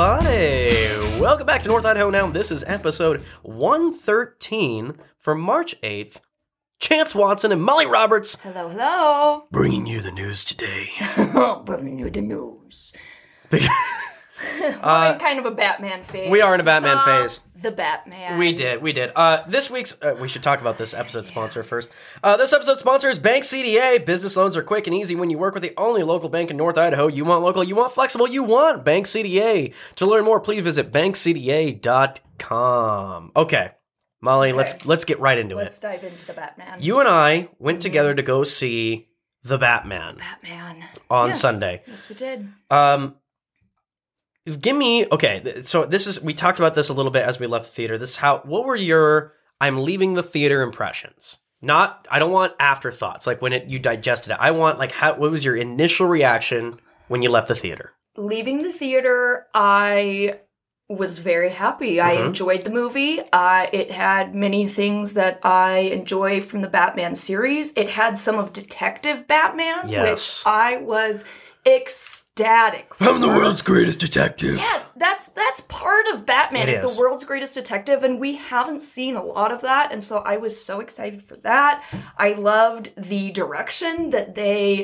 everybody! Welcome back to North Idaho Now. This is episode 113 for March 8th. Chance Watson and Molly Roberts. Hello. Bringing you the news today. Bringing you the news. We're in kind of a Batman phase. We are in a Batman phase. The Batman. We did. This week's... we should talk about this episode sponsor first. This episode sponsor is Bank CDA. Business loans are quick and easy when you work with the only local bank in North Idaho. You want local, you want flexible, you want Bank CDA. To learn more, please visit bankcda.com. Okay, Molly, let's get right into it. Let's dive into the Batman. You and I went together to go see The Batman. On Sunday. Yes, we did. So we talked about this a little bit as we left the theater. What were your I'm leaving the theater impressions? I don't want afterthoughts, like when you digested it. I want what was your initial reaction when you left the theater? Leaving the theater, I was very happy. I enjoyed the movie. It had many things that I enjoy from the Batman series. It had some of Detective Batman, which I was ecstatic for. I'm the world's greatest detective. Yes, that's part of Batman. It is the world's greatest detective, and we haven't seen a lot of that, and so I was so excited for that. I loved the direction that they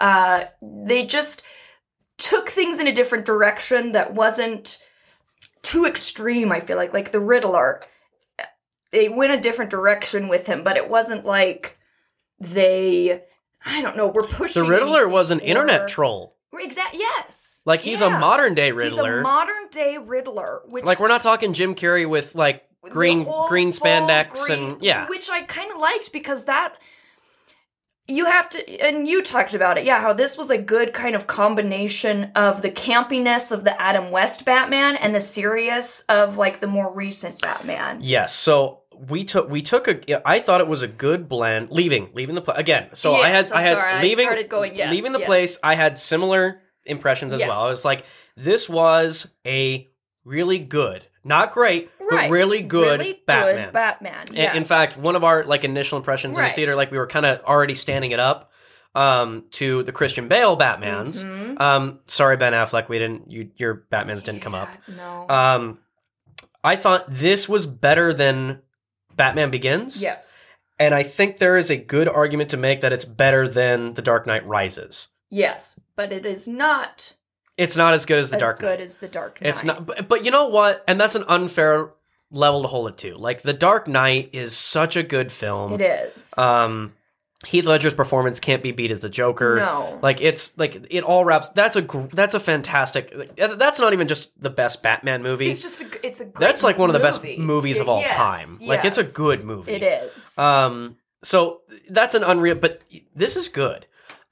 just took things in a different direction that wasn't too extreme. I feel like the Riddler, they went a different direction with him, but it wasn't like we're pushing. The Riddler was an internet troll. Exactly. Yes. He's a modern day Riddler. He's a modern day Riddler. Which, we're not talking Jim Carrey with green spandex and which I kind of liked because that you have to, and you talked about it, how this was a good kind of combination of the campiness of the Adam West Batman and the serious of the more recent Batman. Yes. So I thought it was a good blend. Leaving the place again. So yes, leaving the place. I had similar impressions as well. I was like, this was a really good, not great, but really good Batman. Yes. In fact, one of our initial impressions in the theater, we were kind of already standing it up to the Christian Bale Batmans. Mm-hmm. Sorry, Ben Affleck, your Batmans didn't come up. No. I thought this was better than Batman Begins. Yes. And I think there is a good argument to make that it's better than The Dark Knight Rises. Yes, but it is not. It's not as good as The Dark Knight. As The Dark Knight. It's not, but you know what? And that's an unfair level to hold it to. The Dark Knight is such a good film. It is. Heath Ledger's performance can't be beat as the Joker. No. It all wraps. That's a fantastic. That's not even just the best Batman movie. It's a great That's one of the best movies of all time. Yes. It's a good movie. It is. So that's an unreal, but this is good.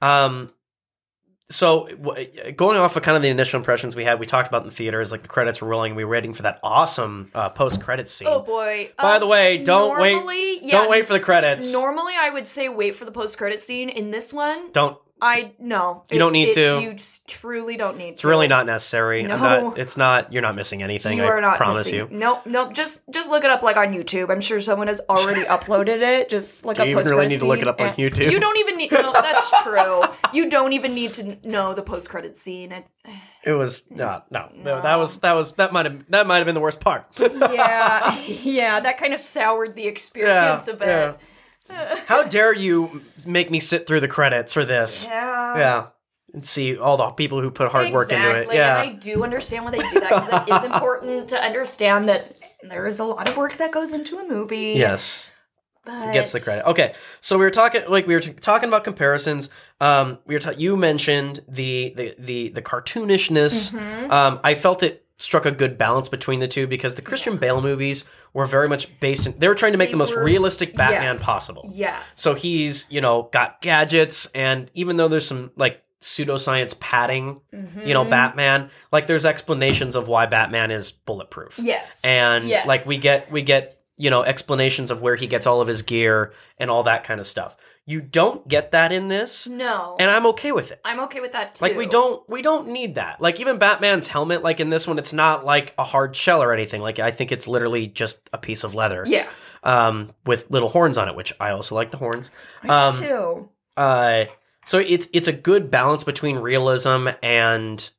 So going off of kind of the initial impressions we had, we talked about in the theaters, the credits were rolling. We were waiting for that awesome post-credits scene. Oh boy! By the way, don't wait for the credits. Normally, I would say wait for the post-credits scene. In this one, no. You don't need to. You truly don't need to. It's really not necessary. No. You're not missing anything. You are not promise missing. you. Nope. Just look it up on YouTube. I'm sure someone has already uploaded it. Just look up post-credits scene. You really need to look it up on YouTube. You don't even need. No, that's true. You don't even need to know the post-credits scene. It was no. That might have been the worst part. yeah. That kind of soured the experience a bit. Yeah. How dare you make me sit through the credits for this? Yeah. And see all the people who put hard work into it. Yeah. And I do understand why they do that because it is important to understand that there is a lot of work that goes into a movie. Yes. But Gets the credit. Okay. So we were talking about comparisons. You mentioned the cartoonishness. Mm-hmm. I felt it struck a good balance between the two because the Christian Bale movies were very much based in... They were trying to make the most realistic Batman possible. Yes. So he's, got gadgets, and even though there's some, pseudoscience padding, Batman, there's explanations of why Batman is bulletproof. Yes. And, we get explanations of where he gets all of his gear and all that kind of stuff. You don't get that in this. No. And I'm okay with it. I'm okay with that too. We don't need that. Even Batman's helmet, in this one, it's not a hard shell or anything. I think it's literally just a piece of leather. Yeah. With little horns on it, which I also like the horns. I do too. So it's a good balance between realism and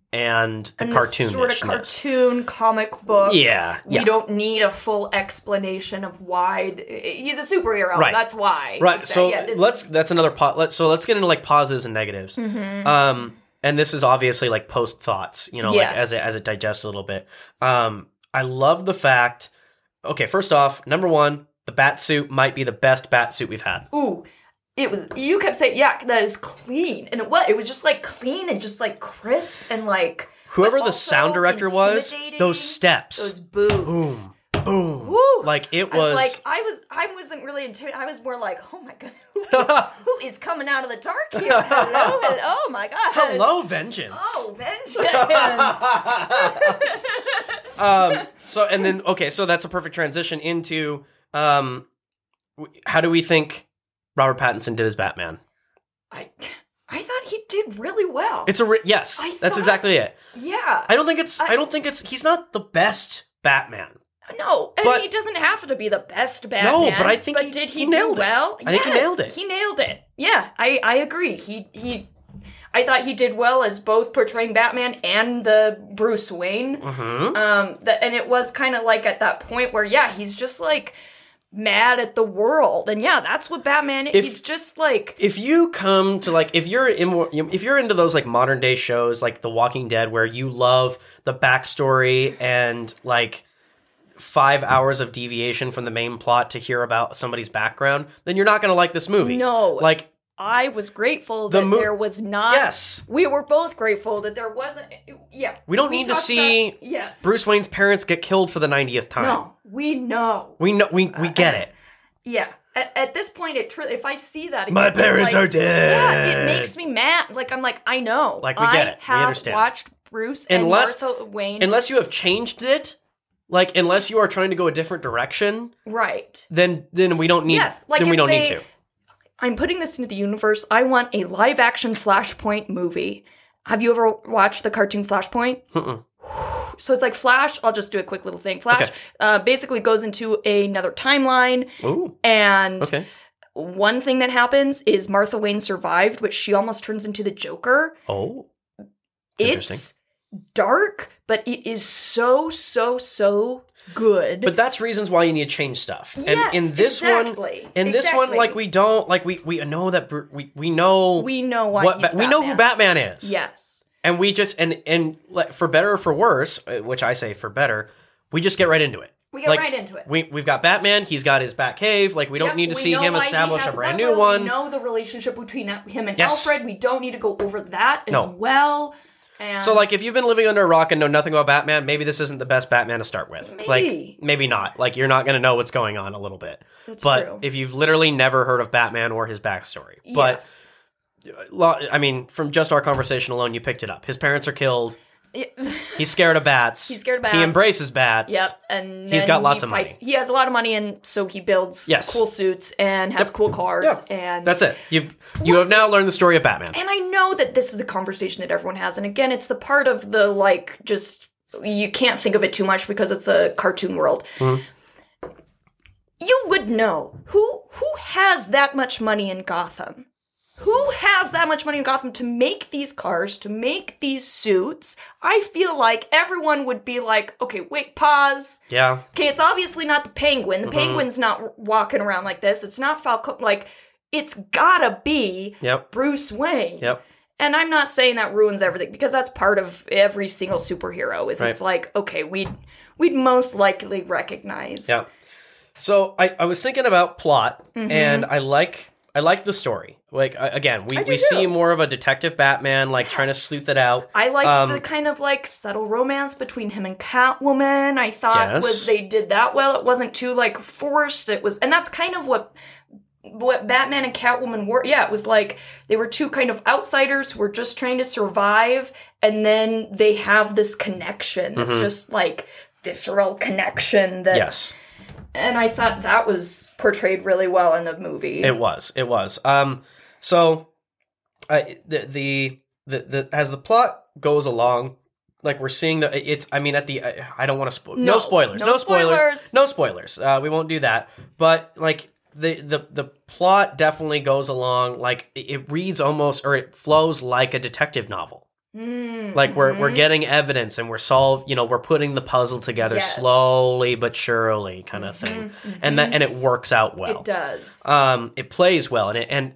and the and cartoon this sort of cartoon comic book. Yeah. We don't need a full explanation of why he's a superhero. Right. That's why. Right. So this that's another let's get into like positives and negatives. And this is obviously like post thoughts, you know, like as it digests a little bit. I love the fact. Okay, first off, number one, the bat suit might be the best bat suit we've had. Ooh. It was, you kept saying, yeah, that is clean. And it was just like clean and just like crisp and like. Whoever the sound director was, those steps. Those boots. Boom. Boom. Woo. Like it was. I wasn't really intimidated. I was more like, oh my God, who is coming out of the dark here? Hello, oh my God. Hello, vengeance. Oh, vengeance. So that's a perfect transition into how do we think Robert Pattinson did his Batman? I thought he did really well. Yes. That's exactly it. Yeah. I don't think he's not the best Batman. No, and he doesn't have to be the best Batman. No, but I think did he do nailed well? it. I think he nailed it. He nailed it. Yeah, I agree. I thought he did well as both portraying Batman and the Bruce Wayne. Mm-hmm. And it was kind of like at that point where, he's just like mad at the world, and that's what Batman is. He's just like, if you come to like if you're into those like modern day shows like The Walking Dead where you love the backstory and like 5 hours of deviation from the main plot to hear about somebody's background, then you're not going to like this movie. No, like I was grateful that there was not. Yes, we were both grateful that there wasn't. Yeah, we don't need to see Bruce Wayne's parents get killed for the 90th time. No, we know. We get it. Yeah. At this point, if I see that again, my parents are dead. Yeah, it makes me mad. Like I'm like, I know. Like we get it. We understand. I have watched Bruce and Martha Wayne. Unless you have changed it. Like, unless you are trying to go a different direction, right? Then we don't need. Then we don't need to. I'm putting this into the universe. I want a live-action Flashpoint movie. Have you ever watched the cartoon Flashpoint? Mm-mm. So it's like Flash. I'll just do a quick little thing. Flash basically goes into another timeline. Ooh. And one thing that happens is Martha Wayne survived, but she almost turns into the Joker. Oh, it's dark, but it is so good. But that's reasons why you need to change stuff. And yes, in this one, like we don't like we know that we know why we know who Batman is. Yes, and we just and for better or for worse, which I say for better, we just get right into it. We get right into it. We've got Batman. He's got his Batcave. Like we don't need to see him establish a brand new one. We know the relationship between him and Alfred. We don't need to go over that as well. And so, like, if you've been living under a rock and know nothing about Batman, maybe this isn't the best Batman to start with. Maybe. Like, maybe not. Like, you're not going to know what's going on a little bit. That's but true. If you've literally never heard of Batman or his backstory. Yes. But, I mean, from just our conversation alone, you picked it up. His parents are killed. He's scared of bats. He's scared of bats. He embraces bats. Yep. And he's got lots of money. He has a lot of money, and so he builds cool suits and has cool cars. Yep. And that's it. You have now learned the story of Batman. And I know that this is a conversation that everyone has. And again, it's the part of the like just you can't think of it too much because it's a cartoon world. Mm-hmm. You would know who has that much money in Gotham. Who has that much money in Gotham to make these cars, to make these suits? I feel like everyone would be like, okay, wait, pause. Yeah. Okay, it's obviously not the Penguin. The Penguin's not walking around like this. It's not Falcone. Like, it's gotta be Bruce Wayne. Yep. And I'm not saying that ruins everything, because that's part of every single superhero, is it's like, okay, we'd most likely recognize. Yeah. So I was thinking about plot, and I like the story. Like, again, we see more of a detective Batman, like, trying to sleuth it out. I liked the kind of, like, subtle romance between him and Catwoman. I thought they did that well. It wasn't too, like, forced. It was, and that's kind of what Batman and Catwoman were. Yeah, it was like, they were two kind of outsiders who were just trying to survive, and then they have this connection. This just, like, visceral connection that... Yes. And I thought that was portrayed really well in the movie. It was. So, the as the plot goes along, like, we're seeing I don't want to spoil. No spoilers. No spoilers. We won't do that. But, like, the plot definitely goes along, like, it reads almost, or it flows like a detective novel. Like we're getting evidence and we're putting the puzzle together Yes. slowly but surely kind of thing. And it works out well. It does. It plays well,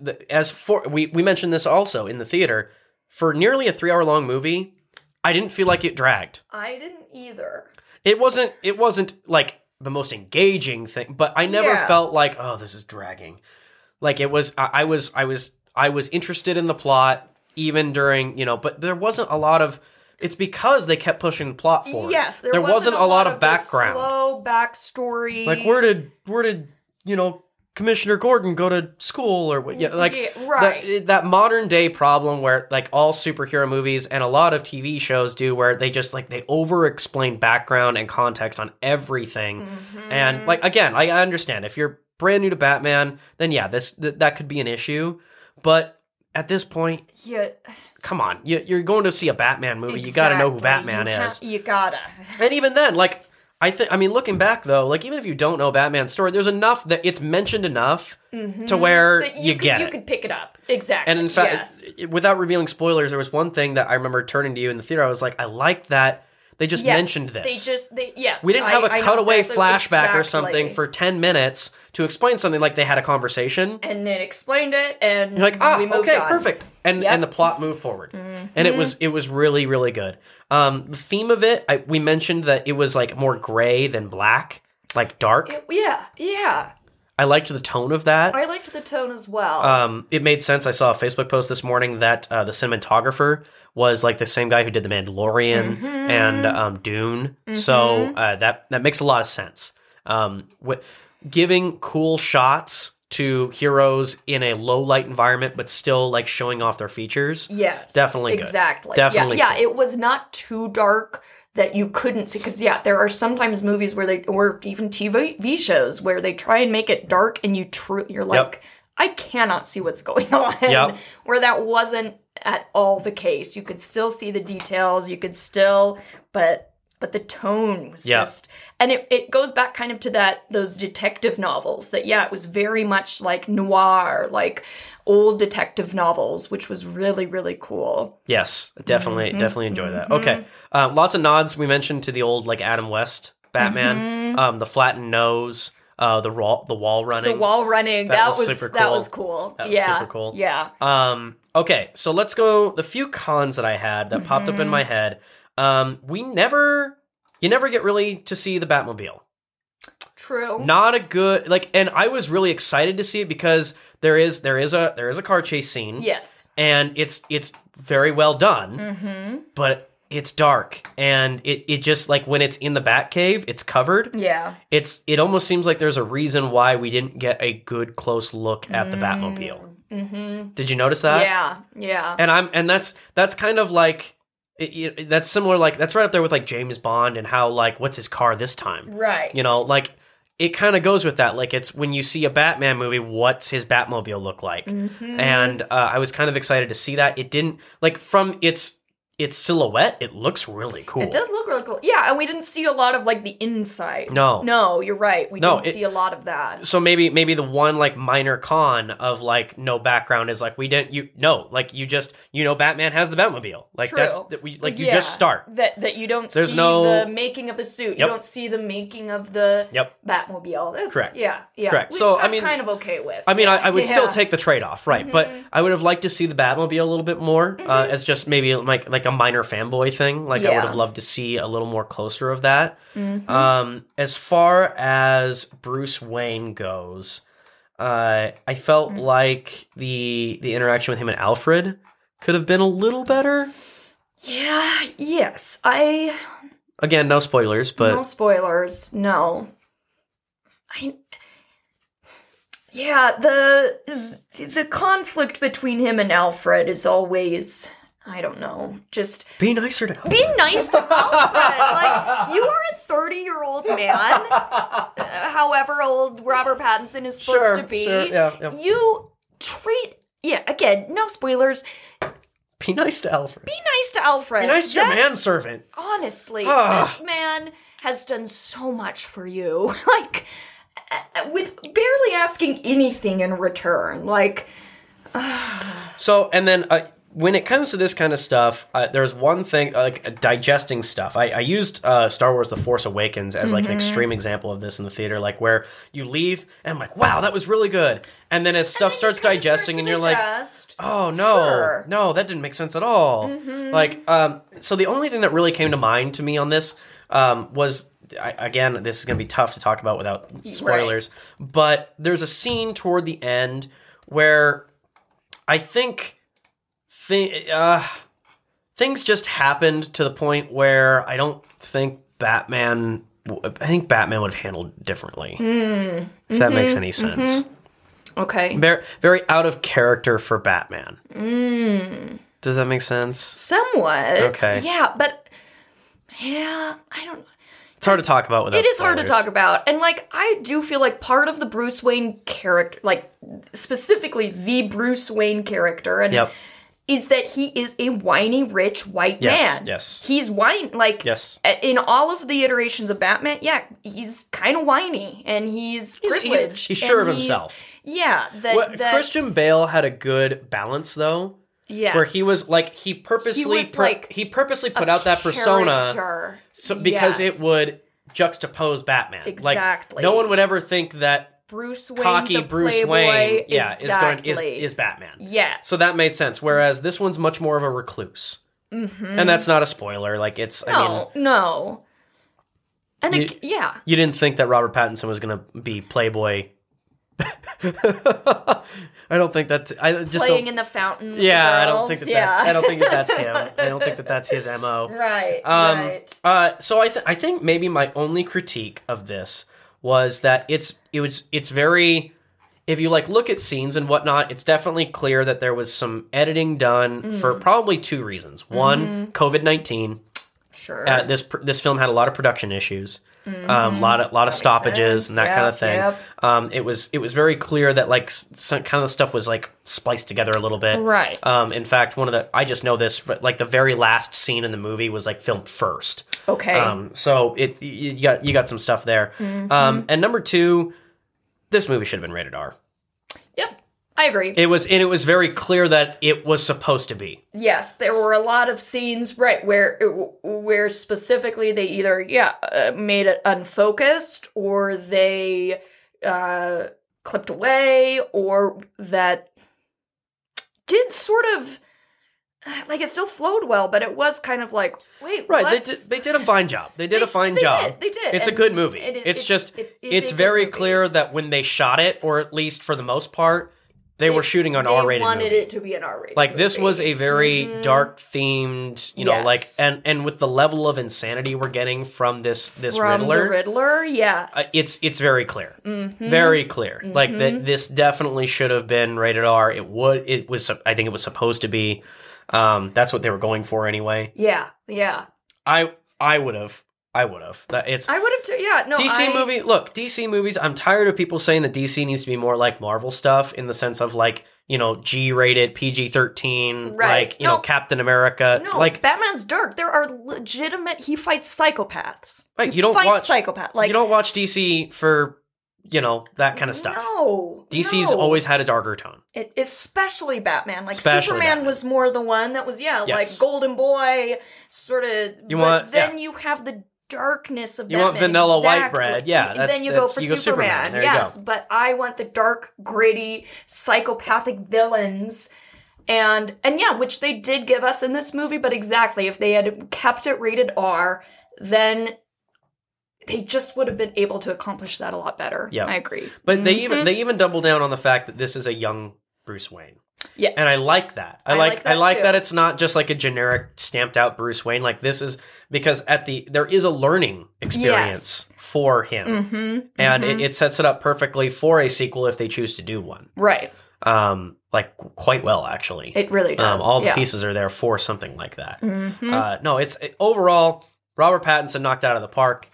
we mentioned this also in the theater, for nearly a 3-hour long movie, I didn't feel like it dragged. I didn't either. It wasn't like the most engaging thing, but I never Yeah. felt like, oh, this is dragging. Like it was, I was interested in the plot even during, but there wasn't a lot of. It's because they kept pushing the plot forward. Yes, there wasn't a lot of the background. slow backstory. Like where did Commissioner Gordon go to school or what? Yeah, like right. that modern day problem where like all superhero movies and a lot of TV shows do, where they just like they over explain background and context on everything. And like again, I understand if you're brand new to Batman, then yeah, that could be an issue. But at this point, Yeah. come on, you're going to see a Batman movie. You got to know who Batman is. You gotta. And even then, like. I mean, looking back though, like even if you don't know Batman's story, there's enough that it's mentioned enough to where That you get it. You could pick it up. Exactly. And in fact, yes. without revealing spoilers, there was one thing that I remember turning to you in the theater. I was like, I like that they just Yes, mentioned this. Yes. We didn't have a I know cutaway exactly- flashback or something exactly. for 10 minutes to explain something like they had a conversation. And it explained it, and You're like, we moved okay, on. perfect. And Yep. and the plot moved forward. And it was really, really good. The theme of it, we mentioned that it was like more gray than black, like dark. Yeah. I liked the tone of that. I liked the tone as well. It made sense. I saw a Facebook post this morning that the cinematographer was like the same guy who did The Mandalorian and Dune. So that makes a lot of sense. Giving cool shots to heroes in a low light environment, but still like showing off their features. Yes. Definitely good. Exactly. Definitely Yeah, cool. it was not too dark that you couldn't see, because there are sometimes movies where or even TV shows where they try and make it dark and you're like, Yep. I cannot see what's going on. Yep. Where that wasn't at all the case. You could still see the details, but the tone was just, and it goes back kind of to those detective novels that, it was very much like noir, like old detective novels, which was really, really cool. Yes, definitely enjoy that. Okay. Lots of nods we mentioned to the old like Adam West Batman, the flattened nose, the wall running. The wall running, That that was was super that cool. was cool. That was super cool. Yeah. Okay, so let's go. The few cons that I had that popped up in my head. You never get really to see the Batmobile. True. Not a good and I was really excited to see it because there is a car chase scene. Yes. And it's very well done. But it's dark, and it just like when it's in the Batcave, it's covered. Yeah. It almost seems like there's a reason why we didn't get a good close look at the Batmobile. Did you notice that? Yeah. And that's kind of like that's similar, like that's right up there with like James Bond and how like what's his car this time, Right. like it kind of goes with that. Like it's when you see a Batman movie, what's his Batmobile look like? And I was kind of excited to see that. It didn't like from its silhouette, it looks really cool. It does look really cool. Yeah, and we didn't see a lot of like the inside. No, you're right. We didn't see a lot of that. So maybe the one like minor con of like no background is like Batman has the Batmobile. Like True. that's you just start. That you don't There's see no- the making of the suit. Yep. You don't see the making of the Batmobile. That's, Correct. Yeah. Correct. Which So, I'm I mean- kind of okay with. I mean, I would still Yeah. take the trade-off, right? But I would have liked to see the Batmobile a little bit more as just maybe like a minor fanboy thing. Like I would have loved to see a little more closer of that. As far as Bruce Wayne goes, I felt like the interaction with him and Alfred could have been a little better. Yeah. Yes. Again, no spoilers, but No spoilers. No. Yeah, the conflict between him and Alfred is always, I don't know, just be nicer to Alfred. be nice to Alfred. Like, you are a 30-year-old man, however old Robert Pattinson is supposed to be. Sure, yeah. You treat, again, no spoilers. Be nice to Alfred. Be nice to Alfred. Be nice to your manservant. Honestly, Ugh. this man has done so much for you. Like, with barely asking anything in return. Like, So, and then when it comes to this kind of stuff, there's one thing, like digesting stuff. I used Star Wars The Force Awakens as like an extreme example of this in the theater, like where you leave and I'm like, wow, that was really good. And then as stuff starts digesting and you're like, oh, no, that didn't make sense at all. Like, so the only thing that really came to mind to me on this was, again, this is going to be tough to talk about without spoilers, but there's a scene toward the end where I think things just happened to the point where I don't think Batman would have handled differently. If that makes any sense. Okay. Very, very out of character for Batman. Does that make sense? Somewhat. Okay. Yeah, but I don't. It's hard to talk about without It is hard to spoilers. talk about. And, like, I do feel like part of the Bruce Wayne character, like, specifically the Bruce Wayne character, and is that he is a whiny, rich, white man. Yes. He's whiny, like, Yes. in all of the iterations of Batman, he's kind of whiny, and he's privileged. He's sure of and himself. Yeah. Christian Bale had a good balance, though. Yes. Where he was like he purposely put out that persona because it would juxtapose Batman. Exactly. Like no one would ever think that Bruce Wayne, cocky the Bruce playboy, Wayne, exactly. is Batman. Yes. So that made sense. Whereas this one's much more of a recluse, and that's not a spoiler. Like it's no. And you didn't think that Robert Pattinson was going to be Playboy. I don't think that's. I just playing in the fountain. Yeah, girls. I don't think that's. I don't think that's him. I don't think that's his MO. Right. So I think maybe my only critique of this was that it's very. If you like look at scenes and whatnot, it's definitely clear that there was some editing done for probably two reasons. One, COVID-19. Sure. This film had a lot of production issues. A lot of stoppages and that kind of thing. It was very clear that like some kind of the stuff was like spliced together a little bit. Right. In fact, I just know this, but like the very last scene in the movie was like filmed first. Okay. So you got some stuff there. And number two, this movie should have been rated R. Yep. I agree. It was very clear that it was supposed to be. Yes, there were a lot of scenes, right, where specifically they either made it unfocused, or they clipped away, or that did sort of like it still flowed well, but it was kind of like, wait, right? They did a fine job. They did a fine job. They did. It's a good movie. It's very clear that when they shot it, or at least for the most part. They were shooting an R-rated movie. They wanted it to be an R-rated Like, movie. this was a very dark-themed, like, and with the level of insanity we're getting from this Riddler. The Riddler, yes. It's very clear. Very clear. Like, this definitely should have been rated R. I think it was supposed to be. That's what they were going for anyway. Yeah. I would have. I would have too. Yeah, no. DC movies. I'm tired of people saying that DC needs to be more like Marvel stuff in the sense of like G-rated, PG-13, right. like Captain America. No, it's like Batman's dark. There are legitimate. He fights psychopaths. Right, you don't watch psychopaths. Like you don't watch DC for that kind of stuff. No, DC's always had a darker tone. Especially Batman. Like Superman was more the one that was like Golden Boy sort of. You have the darkness of Batman. You want vanilla white bread. Yeah. Then you go for Superman. There yes. You go. But I want the dark, gritty, psychopathic villains. And which they did give us in this movie, but exactly, if they had kept it rated R, then they just would have been able to accomplish that a lot better. Yeah. I agree. But they even double down on the fact that this is a young Bruce Wayne. Yes. And I like that. I like that it's not just like a generic stamped out Bruce Wayne. Like this is because there is a learning experience for him. And it sets it up perfectly for a sequel if they choose to do one. Right. Like quite well actually. It really does. All the pieces are there for something like that. No, overall Robert Pattinson knocked out of the park.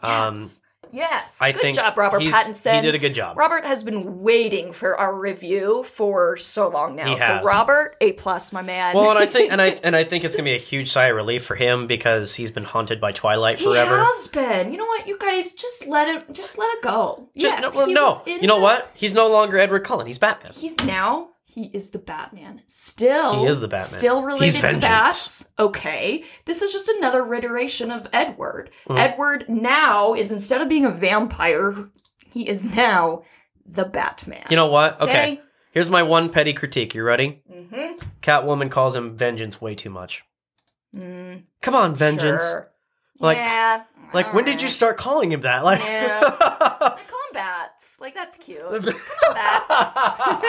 Yes. Good job, Robert Pattinson. He did a good job. Robert has been waiting for our review for so long now. So Robert, A+, my man. Well, and I think it's gonna be a huge sigh of relief for him because he's been haunted by Twilight forever. He has been. You know what, you guys, just let it go. You know what? He's no longer Edward Cullen. He's Batman. He's He is the Batman. Still. He is the Batman. Still related He's to vengeance. bats. Okay. This is just another iteration of Edward. Edward now is, instead of being a vampire, he is now the Batman. You know what? Okay. Here's my one petty critique. You ready? Mm-hmm. Catwoman calls him Vengeance way too much. Come on, Vengeance. Sure. Like, yeah. like when did you start calling him that? Like, Yeah. I call him bats. Like, that's cute. Bats.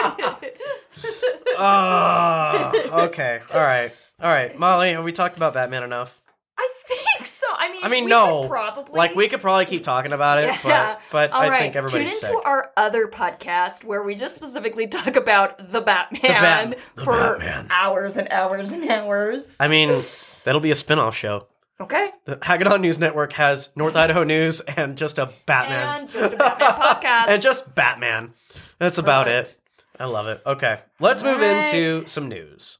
Okay. All right. Molly, have we talked about Batman enough? I think so. I mean, we no. could probably. Like, we could probably keep talking about it, Yeah. but All I right. think everybody's Tune sick. into our other podcast where we just specifically talk about the Batman The for Batman. hours and hours and hours. I mean, that'll be a spin-off show. Okay. The Hagedon News Network has North Idaho News and just a Batman. And just a Batman podcast. And just Batman. That's about it. Perfect. I love it. Okay, let's move Alright. into some news.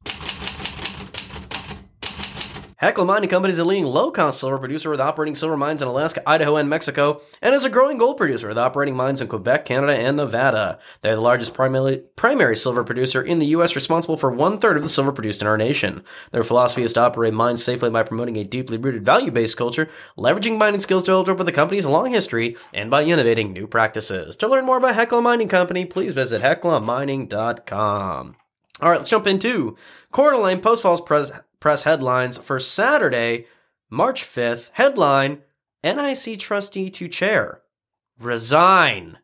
Hecla Mining Company is a leading low-cost silver producer with operating silver mines in Alaska, Idaho, and Mexico, and is a growing gold producer with operating mines in Quebec, Canada, and Nevada. They're the largest primary silver producer in the U.S., responsible for 1/3 of the silver produced in our nation. Their philosophy is to operate mines safely by promoting a deeply rooted value-based culture, leveraging mining skills developed over the company's long history, and by innovating new practices. To learn more about Hecla Mining Company, please visit heclamining.com. All right, let's jump into Coeur d'Alene Post Falls Press headlines for Saturday, March 5th. Headline, NIC trustee to chair. Resign.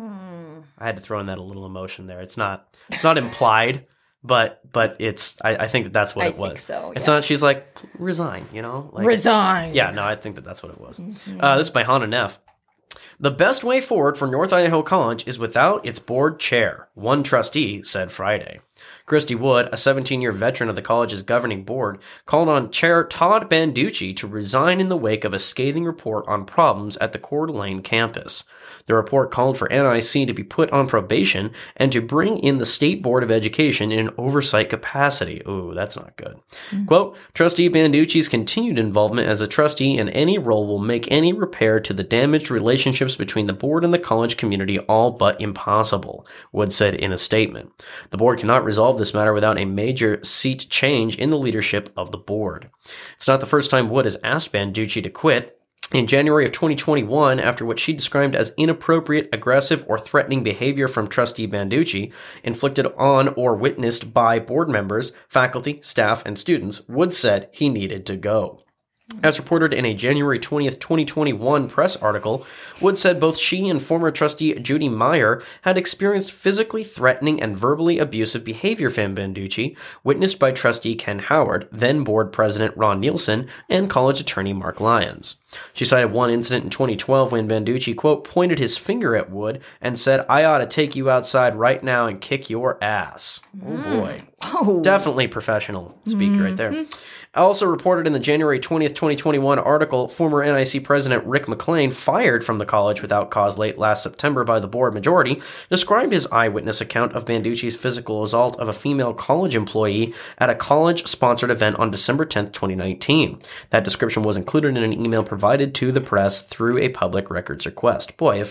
I had to throw in that a little emotion there. It's not implied, but it's, I think that's what it was. I think so, It's yeah. not, she's like, resign, you know? Like, Resign. yeah, no, I think that's what it was. This is by Hannah Neff. The best way forward for North Idaho College is without its board chair, one trustee said Friday. Christy Wood, a 17-year veteran of the college's governing board, called on Chair Todd Banducci to resign in the wake of a scathing report on problems at the Coeur d'Alene campus. The report called for NIC to be put on probation and to bring in the State Board of Education in an oversight capacity. Ooh, that's not good. Quote, Trustee Banducci's continued involvement as a trustee in any role will make any repair to the damaged relationships between the board and the college community all but impossible, Wood said in a statement. The board cannot resolve this matter without a major seat change in the leadership of the board. It's not the first time Wood has asked Banducci to quit. In January of 2021, after what she described as inappropriate, aggressive, or threatening behavior from Trustee Banducci, inflicted on or witnessed by board members, faculty, staff, and students, Wood said he needed to go. As reported in a January 20th, 2021 press article, Wood said both she and former trustee Judy Meyer had experienced physically threatening and verbally abusive behavior from Banducci, witnessed by trustee Ken Howard, then board president Ron Nielsen, and college attorney Mark Lyons. She cited one incident in 2012 when Banducci, quote, pointed his finger at Wood and said, I ought to take you outside right now and kick your ass. Oh boy. Oh. Definitely professional speak right there. Also reported in the January 20th, 2021 article, former NIC president Rick McLean, fired from the college without cause late last September by the board majority, described his eyewitness account of Banducci's physical assault of a female college employee at a college-sponsored event on December 10th, 2019. That description was included in an email provided to the press through a public records request. Boy,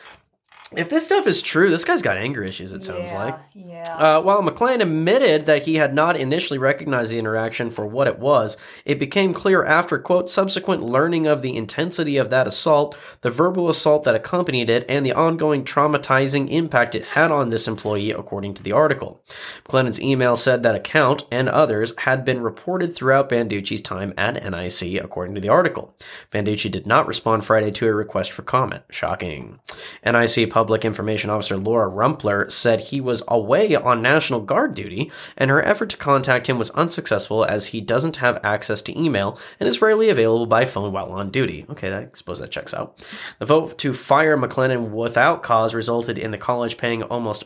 if this stuff is true, this guy's got anger issues, it sounds like. Yeah. While McLean admitted that he had not initially recognized the interaction for what it was, it became clear after, quote, subsequent learning of the intensity of that assault, the verbal assault that accompanied it, and the ongoing traumatizing impact it had on this employee, according to the article. McLennan's email said that account and others had been reported throughout Banducci's time at NIC, according to the article. Banducci did not respond Friday to a request for comment. Shocking. NIC Public Information Officer Laura Rumpler said he was away on National Guard duty, and her effort to contact him was unsuccessful as he doesn't have access to email and is rarely available by phone while on duty. Okay, I suppose that checks out. The vote to fire McLennan without cause resulted in the college paying almost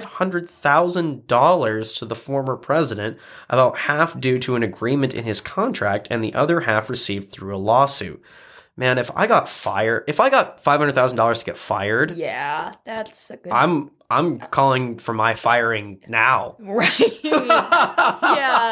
$500,000 to the former president, about half due to an agreement in his contract and the other half received through a lawsuit. Man, if I got $500,000 to get fired, Yeah, that's a good. I'm calling for my firing now. Right. Yeah.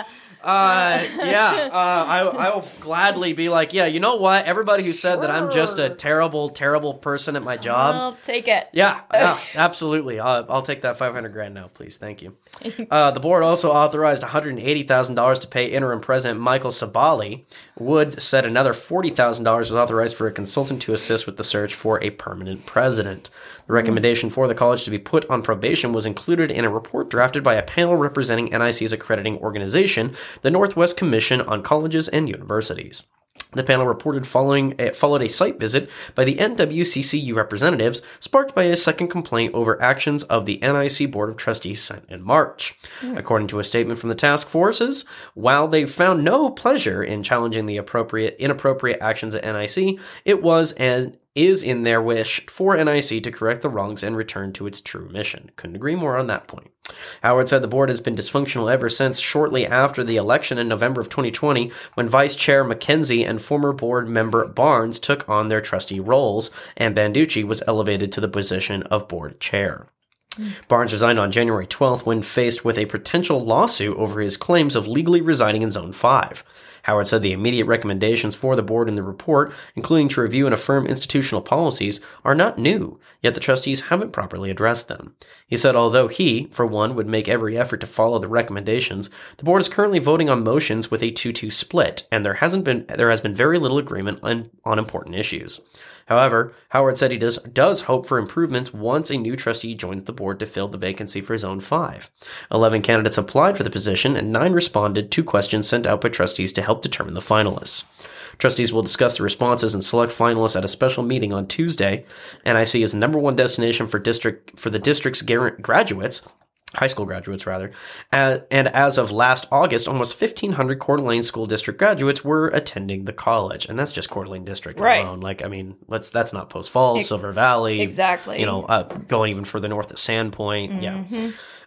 I will gladly be like, yeah, you know what? Everybody who said that I'm just a terrible, terrible person at my job. I'll take it. Yeah, absolutely. I'll take that $500,000 now, please. Thank you. The board also authorized $180,000 to pay interim president Michael Sabali. Wood said another $40,000 was authorized for a consultant to assist with the search for a permanent president. The recommendation for the college to be put on probation was included in a report drafted by a panel representing NIC's accrediting organization, the Northwest Commission on Colleges and Universities. The panel reported followed a site visit by the NWCCU representatives, sparked by a second complaint over actions of the NIC Board of Trustees sent in March. According to a statement from the task forces, while they found no pleasure in challenging the inappropriate actions at NIC, it was and is in their wish for NIC to correct the wrongs and return to its true mission. Couldn't agree more on that point. Howard said the board has been dysfunctional ever since shortly after the election in November of 2020, when Vice Chair McKenzie and former board member Barnes took on their trustee roles, and Banducci was elevated to the position of board chair. Barnes resigned on January 12th when faced with a potential lawsuit over his claims of legally residing in Zone 5. Howard said the immediate recommendations for the board in the report, including to review and affirm institutional policies, are not new, yet the trustees haven't properly addressed them. He said although he, for one, would make every effort to follow the recommendations, the board is currently voting on motions with a 2-2 split, and there has been very little agreement on important issues. However, Howard said he does hope for improvements once a new trustee joins the board to fill the vacancy for Zone 5. 11 candidates applied for the position, and 9 responded to questions sent out by trustees to help determine the finalists. Trustees will discuss the responses and select finalists at a special meeting on Tuesday. NIC is the number one destination for the district's graduates, high school graduates rather, and as of last August, almost 1,500 Coeur d'Alene School District graduates were attending the college, and that's just Coeur d'Alene District alone. Like, I mean, that's not Post Falls, Silver Valley, exactly. You know, going even further north at Sandpoint, yeah.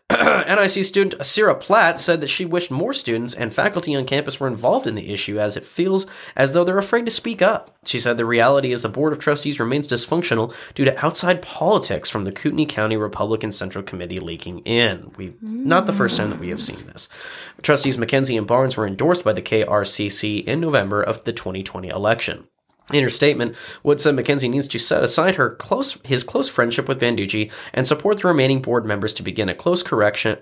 NIC student Asira Platt said that she wished more students and faculty on campus were involved in the issue, as it feels as though they're afraid to speak up. She said the reality is the Board of Trustees remains dysfunctional due to outside politics from the Kootenai County Republican Central Committee leaking in. Not the first time that we have seen this. Trustees McKenzie and Barnes were endorsed by the KRCC in November of the 2020 election. In her statement, Wood said McKenzie needs to set aside his close friendship with Banducci and support the remaining board members to begin a course correction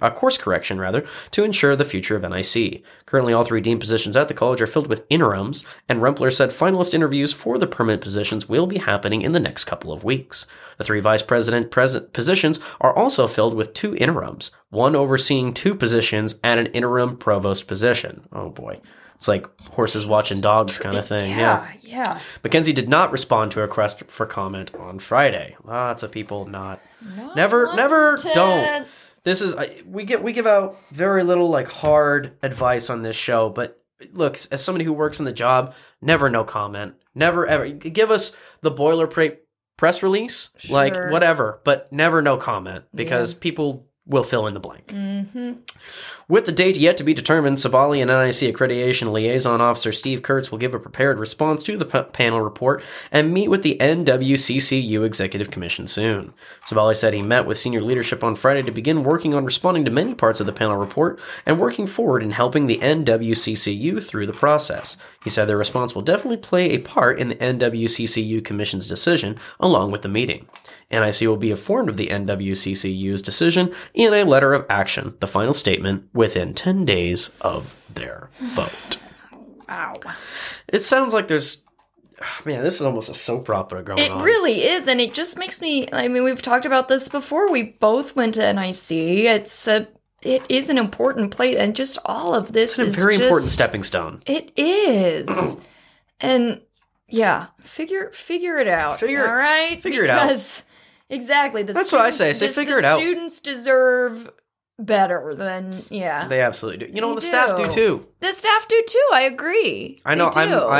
to ensure the future of NIC. Currently, all 3 dean positions at the college are filled with interims, and Rempler said finalist interviews for the permanent positions will be happening in the next couple of weeks. The 3 vice president positions are also filled with 2 interims, one overseeing 2 positions and an interim provost position. Oh boy. It's like horses watching dogs kind of thing. Yeah. McKenzie did not respond to a request for comment on Friday. Lots of people never don't. This is we give out very little like hard advice on this show, but look, as somebody who works in the job, never no comment. Never ever give us the boilerplate press release, like whatever, but never no comment because people will fill in the blank. Mm-hmm. With the date yet to be determined, Sabali and NIC Accreditation Liaison Officer Steve Kurtz will give a prepared response to the panel report and meet with the NWCCU Executive Commission soon. Sabali said he met with senior leadership on Friday to begin working on responding to many parts of the panel report and working forward in helping the NWCCU through the process. He said their response will definitely play a part in the NWCCU Commission's decision along with the meeting. NIC will be informed of the NWCCU's decision in a letter of action, the final statement, within 10 days of their vote. Wow. It sounds like there's... Man, this is almost a soap opera going on. It really is, and it just makes me... I mean, we've talked about this before. We both went to NIC. It is an important place, and just all of this is It's a very important stepping stone. It is. And, yeah, figure it out. All right? Figure it out. Because... Exactly. That's what I say. I say figure it out. The students deserve better than, They absolutely do. You know, the staff do too. The staff do too. I agree. I know.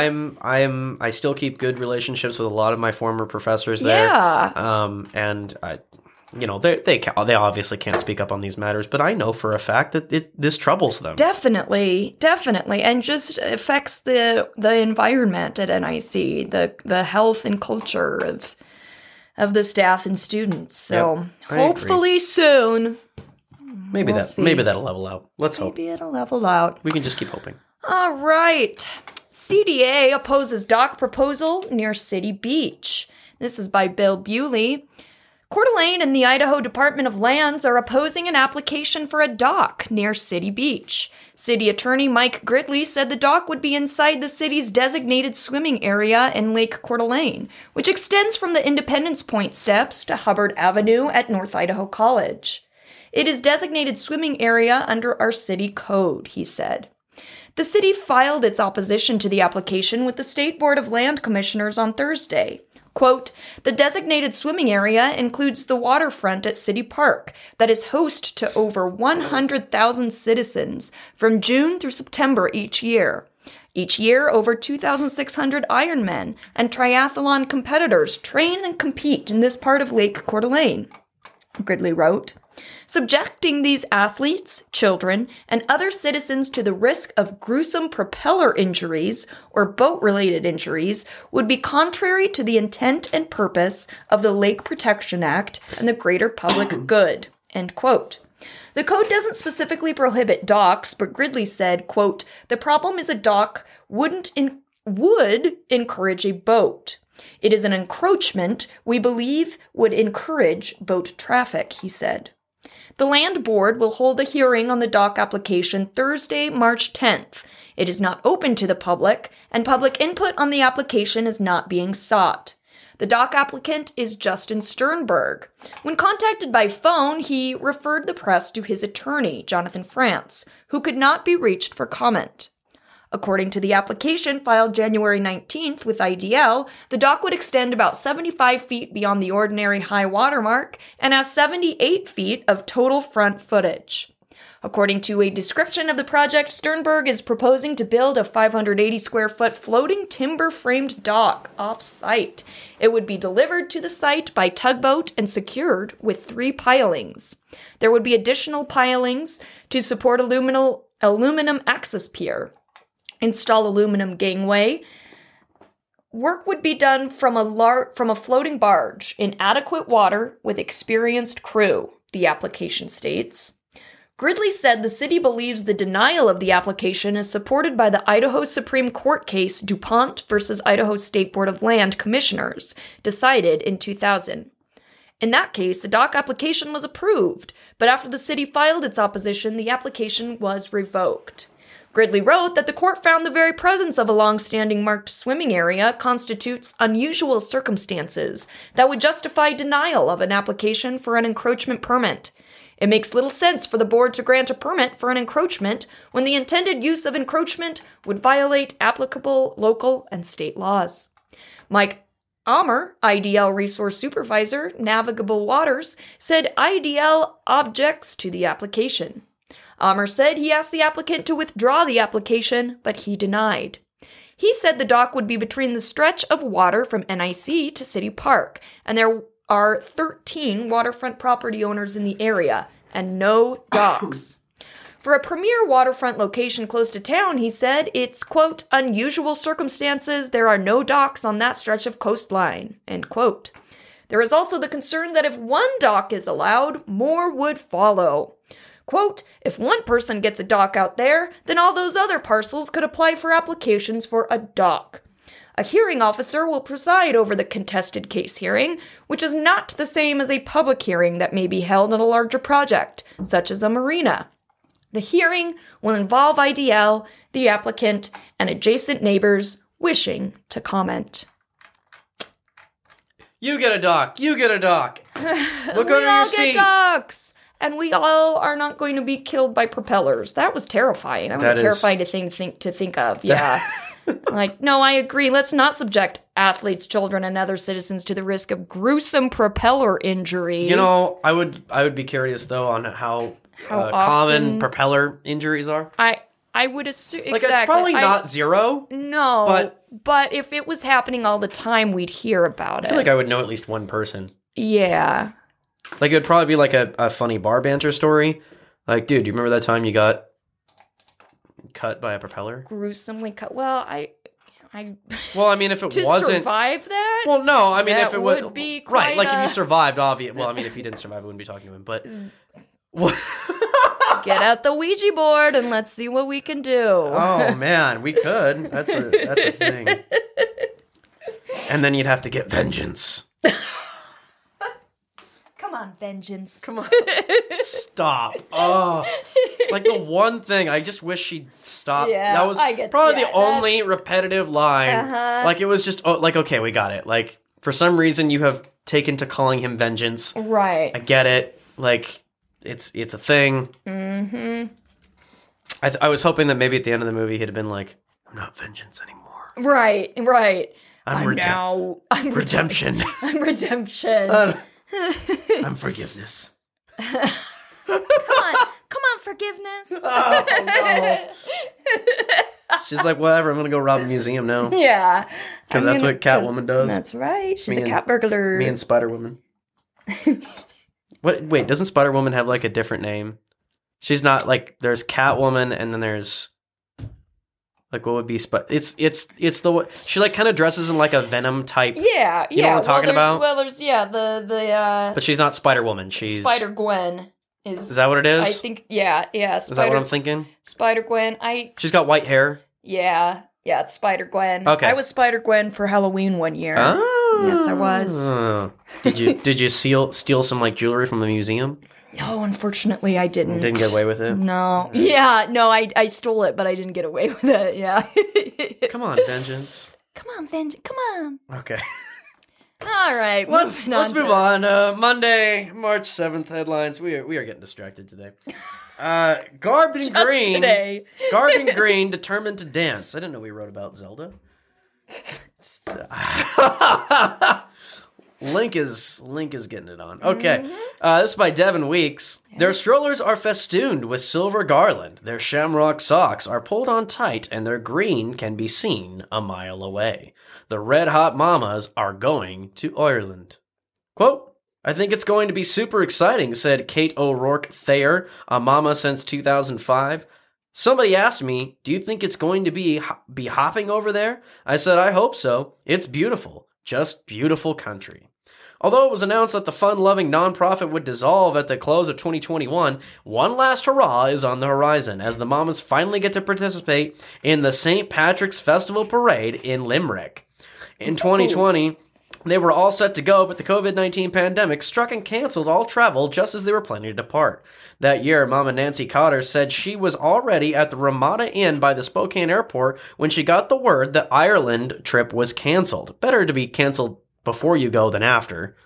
I still keep good relationships with a lot of my former professors there. Yeah. And I, they obviously can't speak up on these matters, but I know for a fact that this troubles them. Definitely, and just affects the environment at NIC, the health and culture of the staff and students. So hopefully soon Maybe We'll see. maybe that'll level out. Let's hope. Maybe it'll level out. We can just keep hoping. All right. CDA opposes dock proposal near City Beach. This is by Bill Bewley. Coeur d'Alene and the Idaho Department of Lands are opposing an application for a dock near City Beach. City Attorney Mike Gridley said the dock would be inside the city's designated swimming area in Lake Coeur d'Alene, which extends from the Independence Point steps to Hubbard Avenue at North Idaho College. It is designated swimming area under our city code, he said. The city filed its opposition to the application with the State Board of Land Commissioners on Thursday. Quote, the designated swimming area includes the waterfront at City Park that is host to over 100,000 citizens from June through September each year. Each year, over 2,600 Ironmen and triathlon competitors train and compete in this part of Lake Coeur d'Alene, Gridley wrote. Subjecting these athletes, children, and other citizens to the risk of gruesome propeller injuries or boat-related injuries would be contrary to the intent and purpose of the Lake Protection Act and the greater public good, end quote. The code doesn't specifically prohibit docks, but Gridley said, quote, the problem is a dock would encourage a boat. It is an encroachment we believe would encourage boat traffic, he said. The Land Board will hold a hearing on the dock application Thursday, March 10th. It is not open to the public, and public input on the application is not being sought. The dock applicant is Justin Sternberg. When contacted by phone, he referred the press to his attorney, Jonathan France, who could not be reached for comment. According to the application filed January 19th with IDL, the dock would extend about 75 feet beyond the ordinary high water mark and has 78 feet of total front footage. According to a description of the project, Sternberg is proposing to build a 580 square foot floating timber-framed dock off-site. It would be delivered to the site by tugboat and secured with 3 pilings. There would be additional pilings to support aluminum access pier. Install aluminum gangway. Work would be done from a floating barge in adequate water with experienced crew, the application states. Gridley said the city believes the denial of the application is supported by the Idaho Supreme Court case DuPont versus Idaho State Board of Land Commissioners, decided in 2000. In that case, the dock application was approved, but after the city filed its opposition, the application was revoked. Gridley wrote that the court found the very presence of a long-standing marked swimming area constitutes unusual circumstances that would justify denial of an application for an encroachment permit. It makes little sense for the board to grant a permit for an encroachment when the intended use of encroachment would violate applicable local and state laws. Mike Amer, IDL Resource Supervisor, Navigable Waters, said IDL objects to the application. Amer said he asked the applicant to withdraw the application, but he denied. He said the dock would be between the stretch of water from NIC to City Park, and there are 13 waterfront property owners in the area, and no docks. For a premier waterfront location close to town, he said, it's, quote, unusual circumstances, there are no docks on that stretch of coastline, end quote. There is also the concern that if one dock is allowed, more would follow. Quote, if one person gets a dock out there, then all those other parcels could apply for applications for a dock. A hearing officer will preside over the contested case hearing, which is not the same as a public hearing that may be held on a larger project, such as a marina. The hearing will involve IDL, the applicant, and adjacent neighbors wishing to comment. You get a dock. You get a dock. Look under We all your seat. get docks. And we all are not going to be killed by propellers. That was terrifying. That was a terrifying thing to think of. Yeah. Like, no, I agree. Let's not subject athletes, children, and other citizens to the risk of gruesome propeller injuries. You know, I would be curious though on how common propeller injuries are. I would assume like exactly. It's probably not zero. No, but if it was happening all the time, we'd hear about it. I feel like I would know at least one person. Yeah. Like, it would probably be like a funny bar banter story. Like, dude, do you remember that time you got cut by a propeller? Gruesomely cut. Well, Well, I mean, if it to wasn't... survive that? Well, no, I mean, that if it was... would be right, quite like, if you survived, obviously... Well, I mean, if you didn't survive, I wouldn't be talking to him, but... Get out the Ouija board and let's see what we can do. Oh man, we could. That's a thing. And then you'd have to get vengeance. Come on, vengeance. Come on. Stop. Oh. Like the one thing, I just wish she'd stop. Yeah, that was I get- probably yeah, the only repetitive line. Uh-huh. Like it was just, like, okay, we got it. Like, for some reason you have taken to calling him vengeance. Right. I get it. Like, it's a thing. Mm-hmm. I was hoping that maybe at the end of the movie he'd have been like, I'm not vengeance anymore. Right. I'm redemption. I'm redemption. I'm forgiveness. Come on, forgiveness. Oh, no. She's like, whatever, I'm gonna go rob a museum now. Yeah. Because that's what Catwoman does. That's right. She's Me a cat burglar. Me and Spider-Woman. Wait, doesn't Spider-Woman have like a different name? She's not like, there's Catwoman and then there's like, what would be it's the she like kind of dresses in like a Venom type. Yeah. You know what I'm talking about? Well, there's the But she's not Spider-Woman. She's Spider-Gwen. Is that what it is? I think, yeah. Is that what I'm thinking? Spider-Gwen. She's got white hair. Yeah, it's Spider-Gwen. Okay. I was Spider-Gwen for Halloween one year. Oh. Yes, I was. Did you steal some like jewelry from the museum? No, unfortunately, I didn't. Didn't get away with it? No. Yeah, no, I stole it, but I didn't get away with it, yeah. Come on, vengeance. Come on, vengeance. Come on. Okay. All right. Let's move on. Monday, March 7th headlines. We are getting distracted today. Garb and Green. Today. Garb and Green determined to dance. I didn't know we wrote about Zelda. Link is getting it on. Okay. This is by Devin Weeks. Their strollers are festooned with silver garland. Their shamrock socks are pulled on tight, and their green can be seen a mile away. The Red Hot Mamas are going to Ireland. Quote, I think it's going to be super exciting, said Kate O'Rourke Thayer, a mama since 2005. Somebody asked me, do you think it's going to be hopping over there? I said, I hope so. It's beautiful. Just beautiful country. Although it was announced that the fun-loving nonprofit would dissolve at the close of 2021, one last hurrah is on the horizon as the Mamas finally get to participate in the St. Patrick's Festival Parade in Limerick. In 2020, they were all set to go, but the COVID-19 pandemic struck and canceled all travel just as they were planning to depart. That year, Mama Nancy Cotter said she was already at the Ramada Inn by the Spokane airport when she got the word the Ireland trip was canceled. Better to be canceled before you go than after.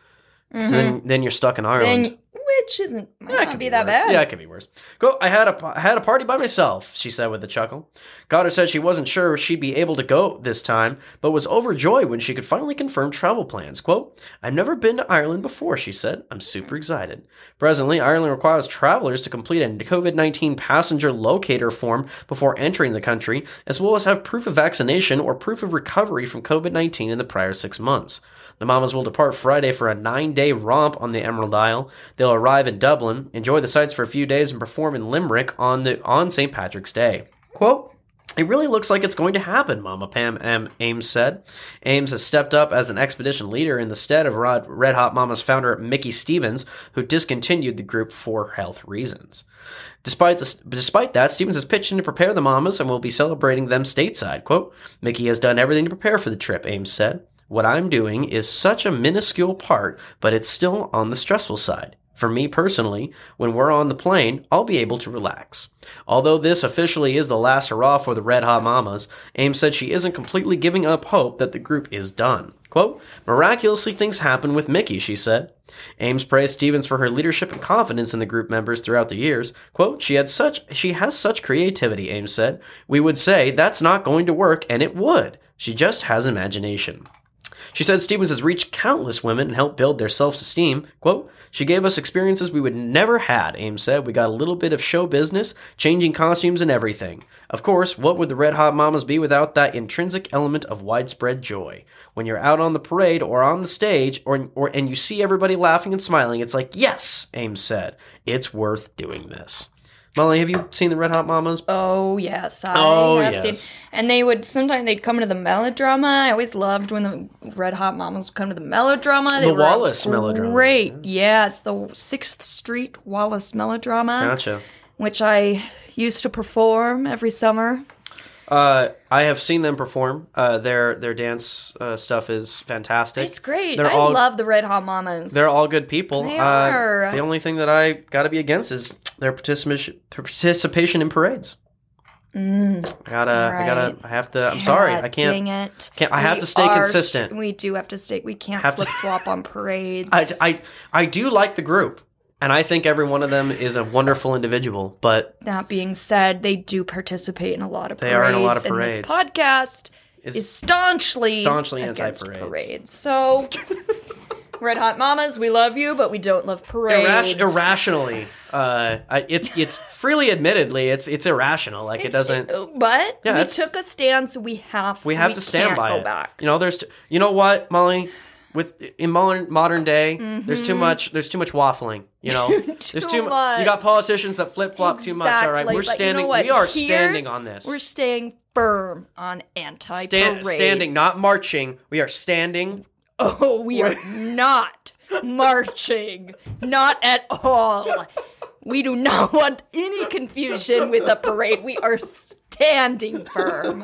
Then you're stuck in Ireland. Which might not be that worse. bad. Yeah, it could be worse. I had a party by myself, she said with a chuckle. Goddard said she wasn't sure if she'd be able to go this time, but was overjoyed when she could finally confirm travel plans. Quote, I've never been to Ireland before, she said. I'm super excited. Presently, Ireland requires travelers to complete a COVID-19 passenger locator form before entering the country, as well as have proof of vaccination or proof of recovery from COVID-19 in the prior 6 months. The Mamas will depart Friday for a 9-day romp on the Emerald Isle. They'll arrive in Dublin, enjoy the sights for a few days, and perform in Limerick on St. Patrick's Day. Quote, it really looks like it's going to happen, Mama Pam Ames said. Ames has stepped up as an expedition leader in the stead of Red Hot Mamas founder Mickey Stevens, who discontinued the group for health reasons. Despite that, Stevens has pitched in to prepare the Mamas and will be celebrating them stateside. Quote, Mickey has done everything to prepare for the trip, Ames said. What I'm doing is such a minuscule part, but it's still on the stressful side. For me personally, when we're on the plane, I'll be able to relax. Although this officially is the last hurrah for the Red Hot Mamas, Ames said she isn't completely giving up hope that the group is done. Quote, miraculously things happen with Mickey, she said. Ames praised Stevens for her leadership and confidence in the group members throughout the years. Quote, she has such creativity, Ames said. We would say that's not going to work, and it would. She just has imagination. She said Stevens has reached countless women and helped build their self-esteem. Quote, she gave us experiences we would never had, Ames said. We got a little bit of show business, changing costumes and everything. Of course, what would the Red Hot Mamas be without that intrinsic element of widespread joy? When you're out on the parade or on the stage and you see everybody laughing and smiling, it's like, yes, Ames said. It's worth doing this. Molly, have you seen the Red Hot Mamas? Oh, yes. I have yes. seen. And they'd come to the melodrama. I always loved when the Red Hot Mamas would come to the melodrama. The Wallace melodrama. Great. Yes, the 6th Street Wallace melodrama. Gotcha. which I used to perform every summer. I have seen them perform. Their dance stuff is fantastic. It's great. I love the Red Hot Mamas. They're all good people. They are. The only thing that I got to be against is their participation in parades. I have to. I'm sorry. I can't. Dang it. I have to stay consistent. We do have to stay. We can't flip flop on parades. I do like the group, and I think every one of them is a wonderful individual. But that being said, they do participate in a lot of parades. They are in a lot of parades. And this podcast is staunchly anti-parades. Parades. So, Red Hot Mamas, we love you, but we don't love parades. Irrationally. It's freely admittedly, it's irrational. Like it doesn't. But we took a stance. We have to stand by it. Back. You know what, Molly? In modern day, there's too much waffling. You know, there's too much. You got politicians that flip flop too much. All right, we're standing. You know we are standing on this. We're staying firm on anti-parades. Standing, not marching. We are standing. Oh, we are not marching. Not at all. We do not want any confusion with a parade. We are standing firm.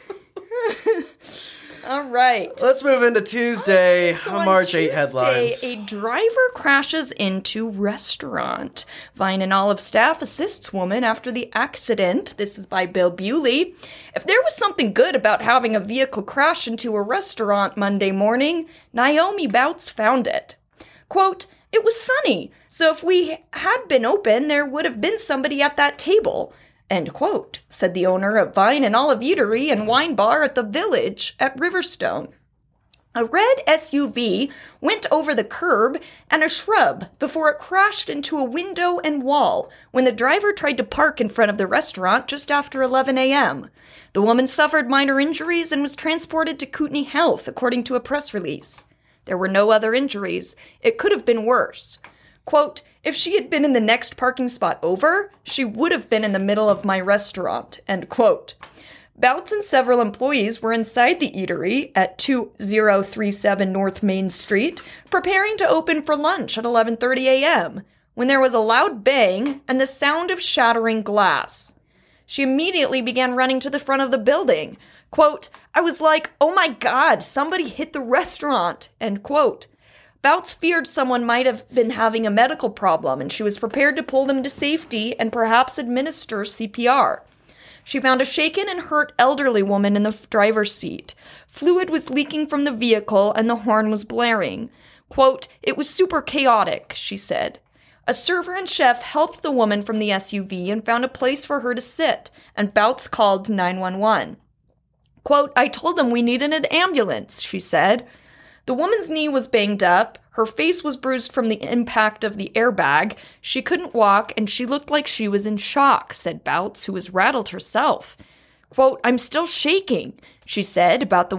All right. Let's move into Tuesday. On March Tuesday, 8 headlines. A driver crashes into restaurant. Vine and Olive staff assists woman after the accident. This is by Bill Bewley. If there was something good about having a vehicle crash into a restaurant Monday morning, Naomi Bouts found it. Quote, "It was sunny, so if we had been open, there would have been somebody at that table." End quote, said the owner of Vine and Olive Eatery and Wine Bar at the Village at Riverstone. A red SUV went over the curb and a shrub before it crashed into a window and wall when the driver tried to park in front of the restaurant just after 11 a.m. The woman suffered minor injuries and was transported to Kootenai Health, according to a press release. There were no other injuries. It could have been worse. Quote, "If she had been in the next parking spot over, she would have been in the middle of my restaurant," end quote. Bouts and several employees were inside the eatery at 2037 North Main Street, preparing to open for lunch at 11:30 a.m., when there was a loud bang and the sound of shattering glass. She immediately began running to the front of the building. Quote, "I was like, oh my God, somebody hit the restaurant," end quote. Bouts feared someone might have been having a medical problem, and she was prepared to pull them to safety and perhaps administer CPR. She found a shaken and hurt elderly woman in the driver's seat. Fluid was leaking from the vehicle, and the horn was blaring. Quote, "It was super chaotic," she said. A server and chef helped the woman from the SUV and found a place for her to sit, and Bouts called 911. Quote, "I told them we needed an ambulance," she said. The woman's knee was banged up, her face was bruised from the impact of the airbag, she couldn't walk, and she looked like she was in shock, said Bouts, who was rattled herself. Quote, "I'm still shaking," she said about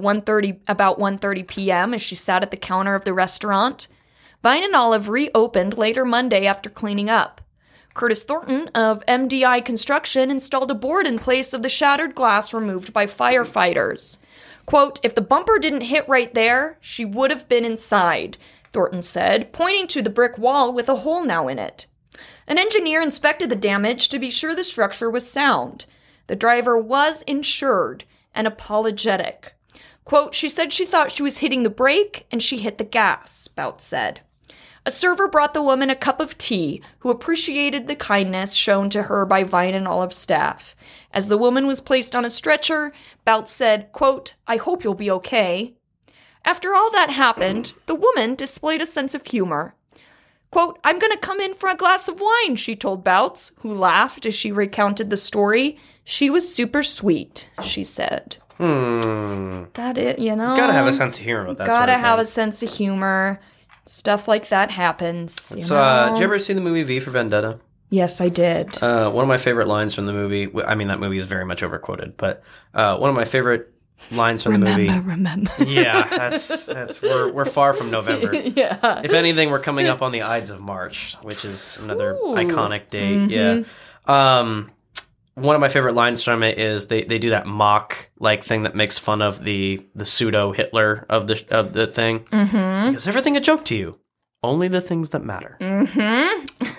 1:30 p.m. as she sat at the counter of the restaurant. Vine and Olive reopened later Monday after cleaning up. Curtis Thornton of MDI Construction installed a board in place of the shattered glass removed by firefighters. Quote, "If the bumper didn't hit right there, she would have been inside," Thornton said, pointing to the brick wall with a hole now in it. An engineer inspected the damage to be sure the structure was sound. The driver was insured and apologetic. Quote, "She said she thought she was hitting the brake and she hit the gas," Bouts said. A server brought the woman a cup of tea, who appreciated the kindness shown to her by Vine and Olive staff. As the woman was placed on a stretcher, Bouts said, quote, "I hope you'll be okay." After all that happened, the woman displayed a sense of humor. Quote, "I'm going to come in for a glass of wine," she told Bouts, who laughed as she recounted the story. "She was super sweet," she said. That it, you know. Gotta have a sense of humor with that Gotta sort of have thing. A sense of humor. Stuff like that happens. Did you ever see the movie V for Vendetta? Yes, I did. One of my favorite lines from the movie, I mean, that movie is very much overquoted, but one of my favorite lines from the movie. Remember. Yeah, that's we're far from November. Yeah. If anything, we're coming up on the Ides of March, which is another iconic date. Yeah. One of my favorite lines from it is they do that mock like thing that makes fun of the pseudo Hitler of the thing. Is everything a joke to you? Only the things that matter.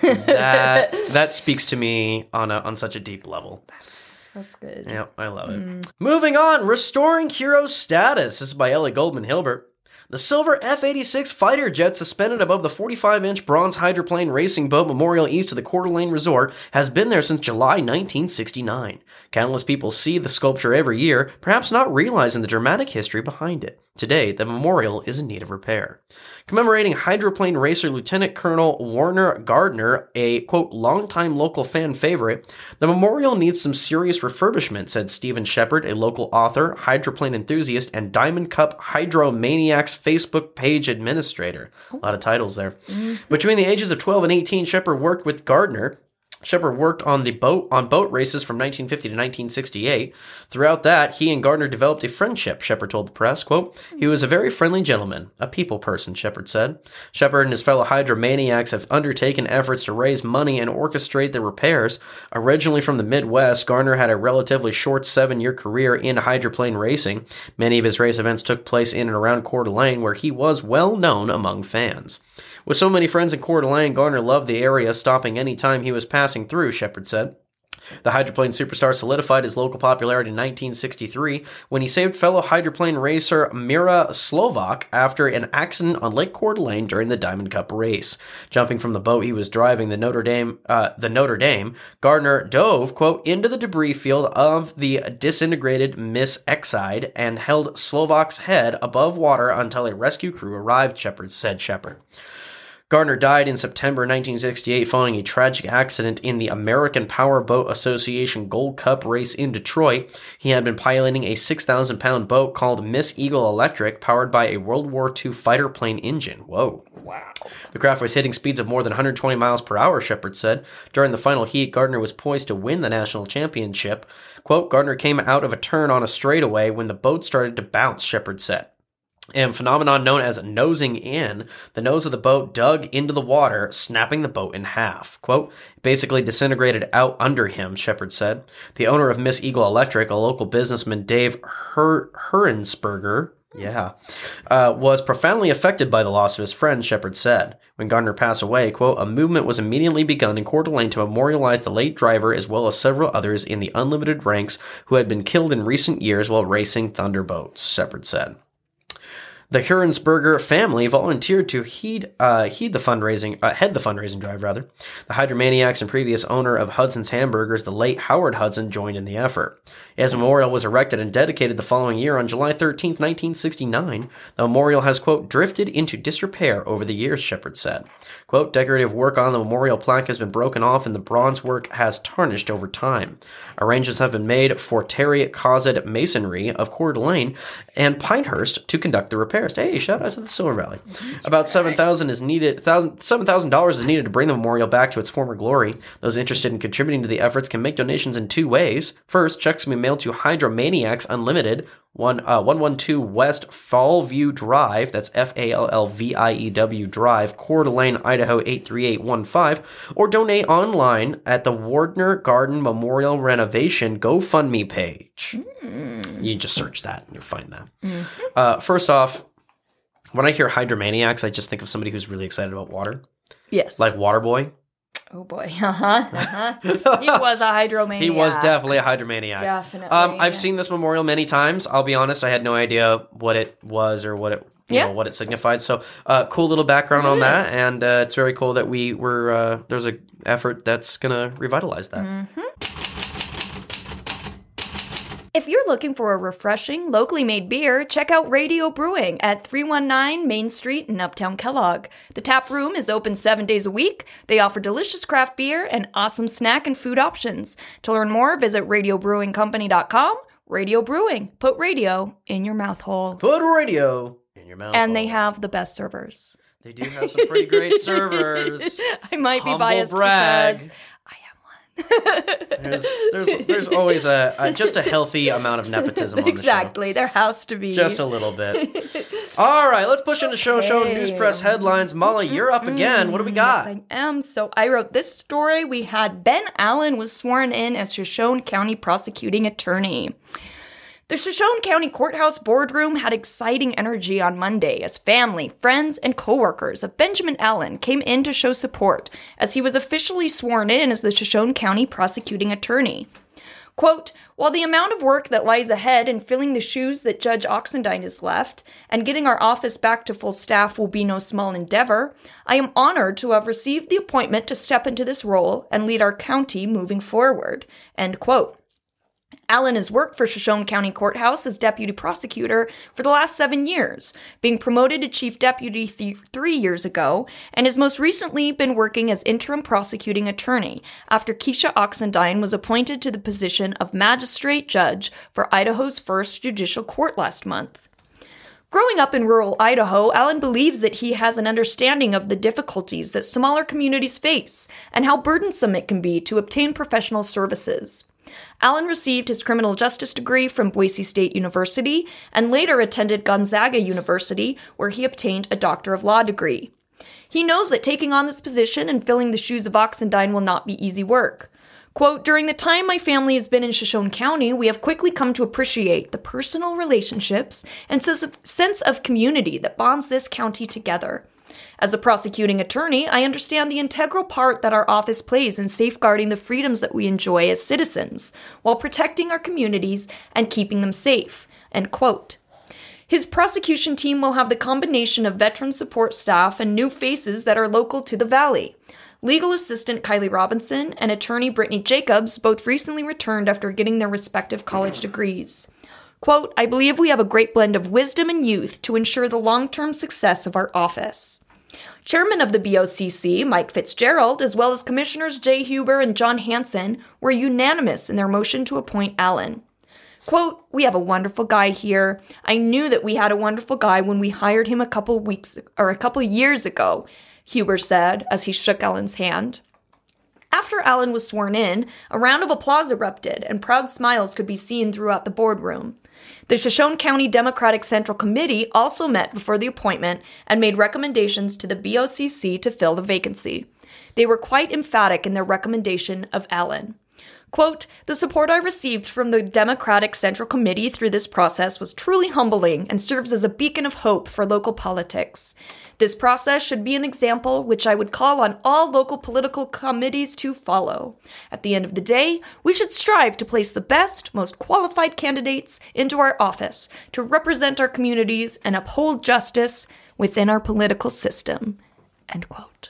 That speaks to me on such a deep level. That's good. Yeah, I love it. Moving on, restoring hero status. This is by Ellie Goldman Hilbert. The silver F-86 fighter jet suspended above the 45-inch bronze hydroplane racing boat memorial east of the Coeur d'Alene Resort has been there since July 1969. Countless people see the sculpture every year, perhaps not realizing the dramatic history behind it. Today, the memorial is in need of repair. Commemorating hydroplane racer Lieutenant Colonel Warner Gardner, a, quote, longtime local fan favorite, the memorial needs some serious refurbishment, said Stephen Shepard, a local author, hydroplane enthusiast, and Diamond Cup Hydromaniacs Facebook page administrator. A lot of titles there. Between the ages of 12 and 18, Shepard worked with Gardner. Shepard worked on boat races from 1950 to 1968. Throughout that, he and Gardner developed a friendship, Shepard told the press. Quote, he was a very friendly gentleman, a people person, Shepard said. Shepard and his fellow hydromaniacs have undertaken efforts to raise money and orchestrate the repairs. Originally from the Midwest, Gardner had a relatively short 7-year career in hydroplane racing. Many of his race events took place in and around Coeur d'Alene, where he was well known among fans. With so many friends in Coeur d'Alene, Gardner loved the area, stopping any time he was passing through, Shepard said. The hydroplane superstar solidified his local popularity in 1963 when he saved fellow hydroplane racer Mira Slovak after an accident on Lake Coeur d'Alene during the Diamond Cup race. Jumping from the boat he was driving, the Notre Dame, Gardner dove, quote, into the debris field of the disintegrated Miss Exide and held Slovak's head above water until a rescue crew arrived, said Shepard. Gardner died in September 1968 following a tragic accident in the American Powerboat Association Gold Cup race in Detroit. He had been piloting a 6,000-pound boat called Miss Eagle Electric, powered by a World War II fighter plane engine. Whoa. Wow. The craft was hitting speeds of more than 120 miles per hour, Shepard said. During the final heat, Gardner was poised to win the national championship. Quote, Gardner came out of a turn on a straightaway when the boat started to bounce, Shepard said. A phenomenon known as nosing in, the nose of the boat dug into the water, snapping the boat in half. Quote, basically disintegrated out under him, Shepard said. The owner of Miss Eagle Electric, a local businessman, Dave Herensberger, was profoundly affected by the loss of his friend, Shepard said. When Gardner passed away, quote, a movement was immediately begun in Coeur d'Alene to memorialize the late driver as well as several others in the unlimited ranks who had been killed in recent years while racing thunderboats, Shepard said. The Herensberger family volunteered to head the fundraising drive. The Hydromaniacs and previous owner of Hudson's Hamburgers, the late Howard Hudson, joined in the effort. His memorial was erected and dedicated the following year on July 13, 1969. The memorial has, quote, drifted into disrepair over the years, Shepard said. Quote, decorative work on the memorial plaque has been broken off and the bronze work has tarnished over time. Arrangements have been made for Terry Causet Masonry of Coeur d'Alene and Pinehurst to conduct the repairs. Hey, shout out to the Silver Valley. About $7,000 is needed to bring the memorial back to its former glory. Those interested in contributing to the efforts can make donations in 2 ways. First, checks can be mailed to Hydromaniacs Unlimited, 112 West Fallview Drive, that's Fallview Drive, Coeur d'Alene, Idaho 83815, or donate online at the Wardner Garden Memorial Renovation GoFundMe page. You just search that and you'll find that. First off, when I hear Hydromaniacs, I just think of somebody who's really excited about water. Yes. Like Waterboy. Oh boy. He was a hydromaniac. He was definitely a hydromaniac. Definitely. I've seen this memorial many times. I'll be honest, I had no idea what it was or what it what it signified. So cool little background on that. And it's very cool that we were there's an effort that's going to revitalize that. Mm-hmm. If you're looking for a refreshing, locally made beer, check out Radio Brewing at 319 Main Street in Uptown Kellogg. The tap room is open 7 days a week. They offer delicious craft beer and awesome snack and food options. To learn more, visit radiobrewingcompany.com. Radio Brewing. Put radio in your mouth hole. Put radio in your mouth hole. And they have the best servers. They do have some pretty great servers. I might Humble be biased brag. because I am one. There's always just a healthy amount of nepotism on the show. Exactly. There has to be. Just a little bit. All right, let's push into show news press headlines. Molly, you're up again. What do we got? Yes, I am. So I wrote this story. We had Ben Allen was sworn in as Shoshone County prosecuting attorney. The Shoshone County Courthouse boardroom had exciting energy on Monday as family, friends, and coworkers of Benjamin Allen came in to show support as he was officially sworn in as the Shoshone County prosecuting attorney. Quote, "While the amount of work that lies ahead in filling the shoes that Judge Oxendine has left and getting our office back to full staff will be no small endeavor, I am honored to have received the appointment to step into this role and lead our county moving forward." End quote. Allen has worked for Shoshone County Courthouse as deputy prosecutor for the last 7 years, being promoted to chief deputy 3 years ago, and has most recently been working as interim prosecuting attorney after Keisha Oxendine was appointed to the position of magistrate judge for Idaho's first judicial court last month. Growing up in rural Idaho, Allen believes that he has an understanding of the difficulties that smaller communities face and how burdensome it can be to obtain professional services. Allen received his criminal justice degree from Boise State University and later attended Gonzaga University, where he obtained a Doctor of Law degree. He knows that taking on this position and filling the shoes of Oxendine will not be easy work. Quote, "During the time my family has been in Shoshone County, we have quickly come to appreciate the personal relationships and sense of community that bonds this county together. As a prosecuting attorney, I understand the integral part that our office plays in safeguarding the freedoms that we enjoy as citizens, while protecting our communities and keeping them safe." End quote. His prosecution team will have the combination of veteran support staff and new faces that are local to the Valley. Legal assistant Kylie Robinson and attorney Brittany Jacobs both recently returned after getting their respective college degrees. Quote, "I believe we have a great blend of wisdom and youth to ensure the long-term success of our office." Chairman of the BOCC, Mike Fitzgerald, as well as Commissioners Jay Huber and John Hansen, were unanimous in their motion to appoint Allen. Quote, "We have a wonderful guy here. I knew that we had a wonderful guy when we hired him a couple years ago," Huber said as he shook Allen's hand. After Allen was sworn in, a round of applause erupted and proud smiles could be seen throughout the boardroom. The Shoshone County Democratic Central Committee also met before the appointment and made recommendations to the BOCC to fill the vacancy. They were quite emphatic in their recommendation of Allen. Quote, "The support I received from the Democratic Central Committee through this process was truly humbling and serves as a beacon of hope for local politics. This process should be an example which I would call on all local political committees to follow. At the end of the day, we should strive to place the best, most qualified candidates into our office to represent our communities and uphold justice within our political system." End quote.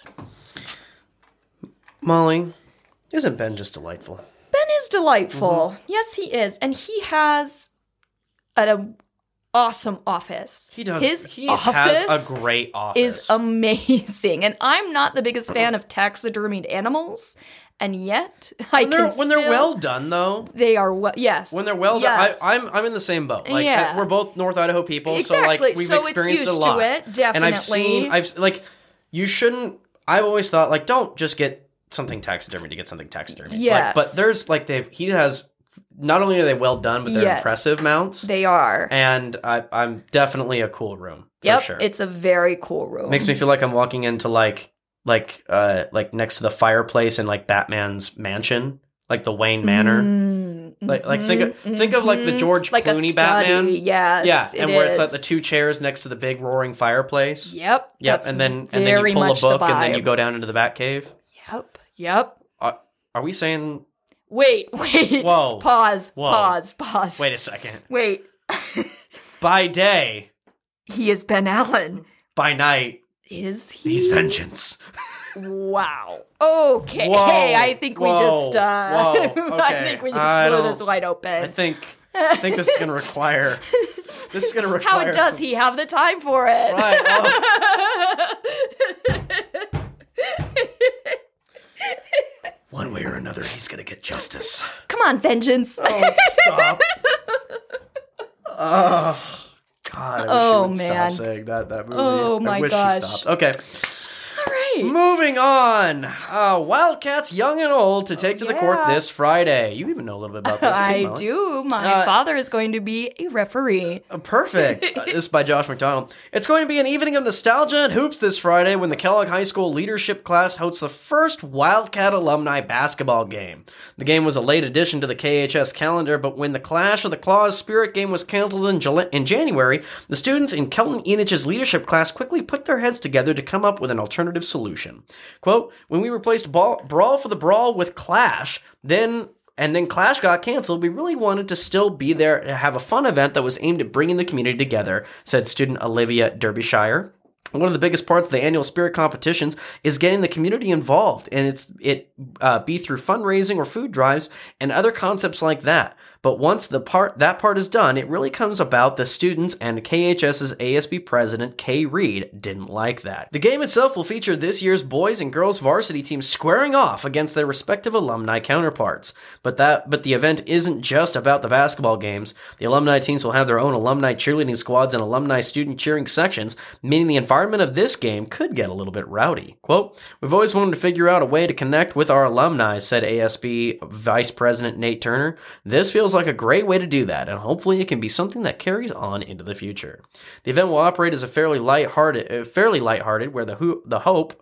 Molly, isn't Ben just delightful? Ben is delightful. Mm-hmm. Yes, he is. And he has an awesome office. He does. His he office has a great office. Is amazing. And I'm not the biggest fan of taxidermied animals. And yet, when they're well done, though, they are yes. When they're well done, I'm in the same boat. Like we're both North Idaho people, exactly. So like we've experienced it's used a lot. To it, definitely. And you shouldn't. I've always thought like don't just get something taxidermy to get something taxidermy. Yes. But there's he has not only are they well done, but they're impressive mounts. They are. And I'm definitely a cool room. Yep, for sure. It's a very cool room. Makes me feel like I'm walking into like next to the fireplace in like Batman's mansion, like the Wayne Manor. Mm-hmm. Think of like the George like Clooney Batman. Yes, yeah, and where it's like the two chairs next to the big roaring fireplace. Yep. And then you pull a book and then you go down into the Batcave. Yep. Are we saying? Wait. Whoa. Pause. Wait a second. Wait. By day, he is Ben Allen. By night, is he? He's vengeance. Wow. Okay. Whoa. Hey, I think we just. Okay. I think we just blew this wide open. I think this is going to require. How does he have the time for it? Right. One way or another, he's going to get justice. Come on, vengeance. Oh, stop. God, I wish you would stop saying that movie. Oh, my gosh. She stopped. Okay. All right. Moving on. Wildcats young and old to take to the court yeah. this Friday. You even know a little bit about this, too, I Molly. do. My father is going to be a referee. Perfect. This is by Josh McDonald. It's going to be an evening of nostalgia and hoops this Friday when the Kellogg High School leadership class hosts the first Wildcat alumni basketball game. The game was a late addition to the KHS calendar, but when the Clash of the Claws Spirit game was canceled in January, the students in Kelton Enich's leadership class quickly put their heads together to come up with an alternative solution. Quote, when we replaced Brawl for the Brawl with Clash, then Clash got canceled, we really wanted to still be there to have a fun event that was aimed at bringing the community together, said student Olivia Derbyshire. One of the biggest parts of the annual Spirit competitions is getting the community involved, and it be through fundraising or food drives and other concepts like that. But once that part is done, it really comes about the students, and KHS's ASB president, Kay Reed, didn't like that. The game itself will feature this year's boys and girls varsity teams squaring off against their respective alumni counterparts. But the event isn't just about the basketball games. The alumni teams will have their own alumni cheerleading squads and alumni student cheering sections, meaning the environment of this game could get a little bit rowdy. Quote, we've always wanted to figure out a way to connect with our alumni, said ASB Vice President Nate Turner. This feels like a great way to do that, and hopefully it can be something that carries on into the future. The event will operate as a fairly lighthearted, where the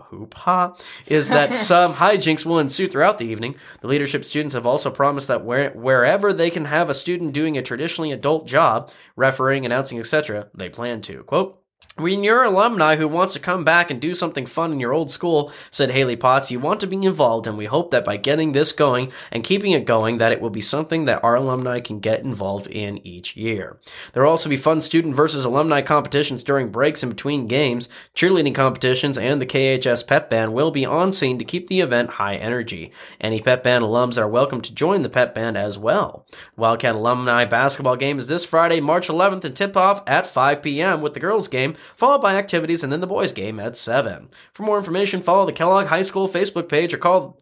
hope is that some hijinks will ensue throughout the evening. The leadership students have also promised that wherever they can have a student doing a traditionally adult job, refereeing, announcing, etc., they plan to. Quote, when you're an alumni who wants to come back and do something fun in your old school, said Haley Potts, you want to be involved, and we hope that by getting this going and keeping it going, that it will be something that our alumni can get involved in each year. There will also be fun student versus alumni competitions during breaks in between games. Cheerleading competitions and the KHS pep band will be on scene to keep the event high energy. Any pep band alums are welcome to join the pep band as well. Wildcat alumni basketball game is this Friday, March 11th, and tip-off at 5 p.m. with the girls' game, followed by activities and then the boys' game at 7. For more information, follow the Kellogg High School Facebook page or call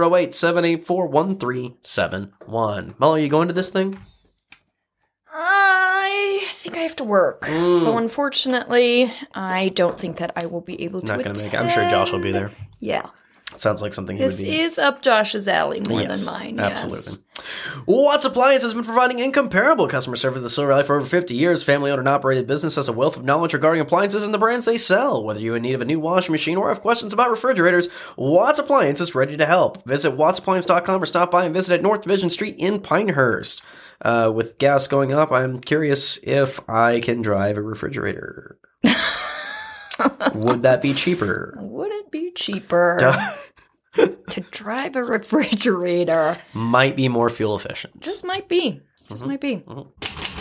208-784-1371. Molly, are you going to this thing? I think I have to work. So unfortunately, I don't think that I will be able to Not going to attend. make it. I'm sure Josh will be there. Yeah. Sounds like something he would This be. is up Josh's alley more Yes, than mine. absolutely. Watts Appliance has been providing incomparable customer service in the Silver Valley for over 50 years. Family-owned and operated business has a wealth of knowledge regarding appliances and the brands they sell. Whether you're in need of a new washing machine or have questions about refrigerators, Watts Appliance is ready to help. Visit wattsappliance.com or stop by and visit at North Division Street in Pinehurst. With gas going up, I'm curious if I can drive a refrigerator. Would that be cheaper? Would it be cheaper to drive a refrigerator? Might be more fuel efficient. Just might be. Might be. All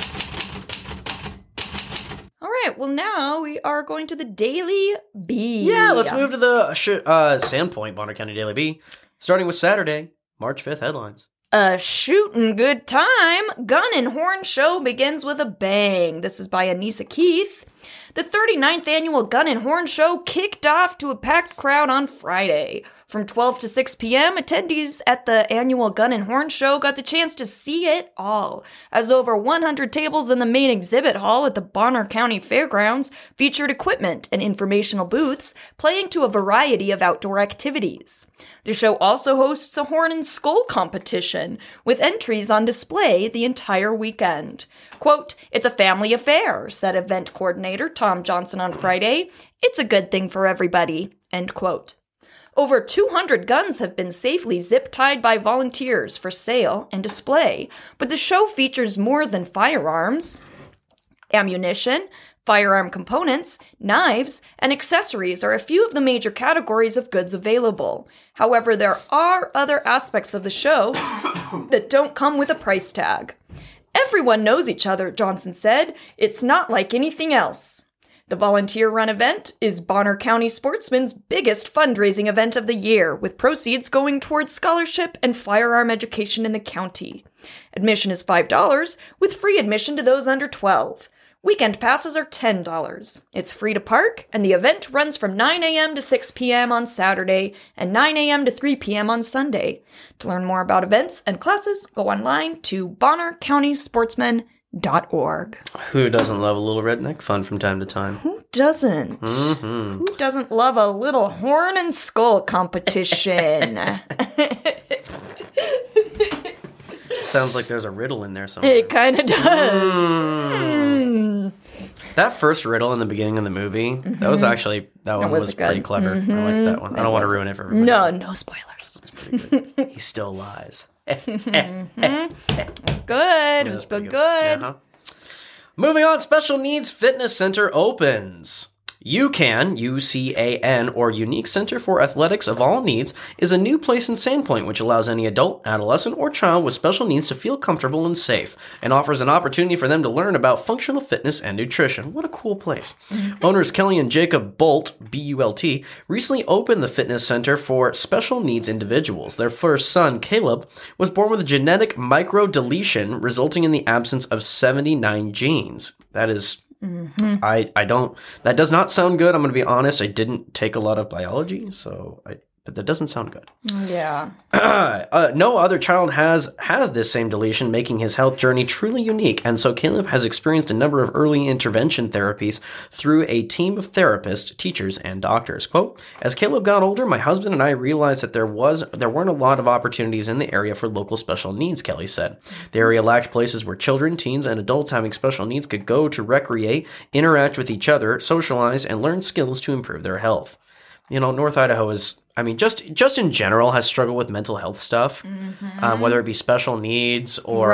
right, well, now we are going to the Daily Bee. Yeah, let's move to the Sandpoint Bonner County Daily Bee, starting with Saturday, March 5th headlines. A shootin' good time. Gun and Horn Show begins with a bang. This is by Anissa Keith. The 39th annual Gun and Horn Show kicked off to a packed crowd on Friday. From 12 to 6 p.m., attendees at the annual Gun and Horn Show got the chance to see it all, as over 100 tables in the main exhibit hall at the Bonner County Fairgrounds featured equipment and informational booths playing to a variety of outdoor activities. The show also hosts a horn and skull competition, with entries on display the entire weekend. Quote, it's a family affair, said event coordinator Tom Johnson on Friday. It's a good thing for everybody, end quote. Over 200 guns have been safely zip-tied by volunteers for sale and display, but the show features more than firearms. Ammunition, firearm components, knives, and accessories are a few of the major categories of goods available. However, there are other aspects of the show that don't come with a price tag. Everyone knows each other, Johnson said. It's not like anything else. The volunteer-run event is Bonner County Sportsman's biggest fundraising event of the year, with proceeds going towards scholarship and firearm education in the county. Admission is $5, with free admission to those under 12. Weekend passes are $10. It's free to park, and the event runs from 9 a.m. to 6 p.m. on Saturday and 9 a.m. to 3 p.m. on Sunday. To learn more about events and classes, go online to bonnercountysportsman.com. Who doesn't love a little redneck fun from time to time? Who doesn't? Mm-hmm. Who doesn't love a little horn and skull competition? Sounds like there's a riddle in there somewhere. It kind of does. That first riddle in the beginning of the movie, that was actually, that one was pretty clever. I like that one. I don't want to ruin it for everybody. No spoilers. He still lies. It's good. It was good. Uh-huh. Moving on, Special Needs Fitness Center opens. UCAN, UCAN, or Unique Center for Athletics of All Needs, is a new place in Sandpoint which allows any adult, adolescent, or child with special needs to feel comfortable and safe, and offers an opportunity for them to learn about functional fitness and nutrition. What a cool place. Owners Kelly and Jacob Bolt, B-U-L-T, recently opened the fitness center for special needs individuals. Their first son, Caleb, was born with a genetic microdeletion resulting in the absence of 79 genes. That is... that does not sound good. I'm going to be honest. I didn't take a lot of biology, but that doesn't sound good. Yeah. No other child has this same deletion, making his health journey truly unique. And so Caleb has experienced a number of early intervention therapies through a team of therapists, teachers, and doctors. Quote, as Caleb got older, my husband and I realized that there weren't a lot of opportunities in the area for local special needs, Kelly said. The area lacked places where children, teens, and adults having special needs could go to recreate, interact with each other, socialize, and learn skills to improve their health. You know, North Idaho is, I mean, just in general has struggled with mental health stuff, whether it be special needs or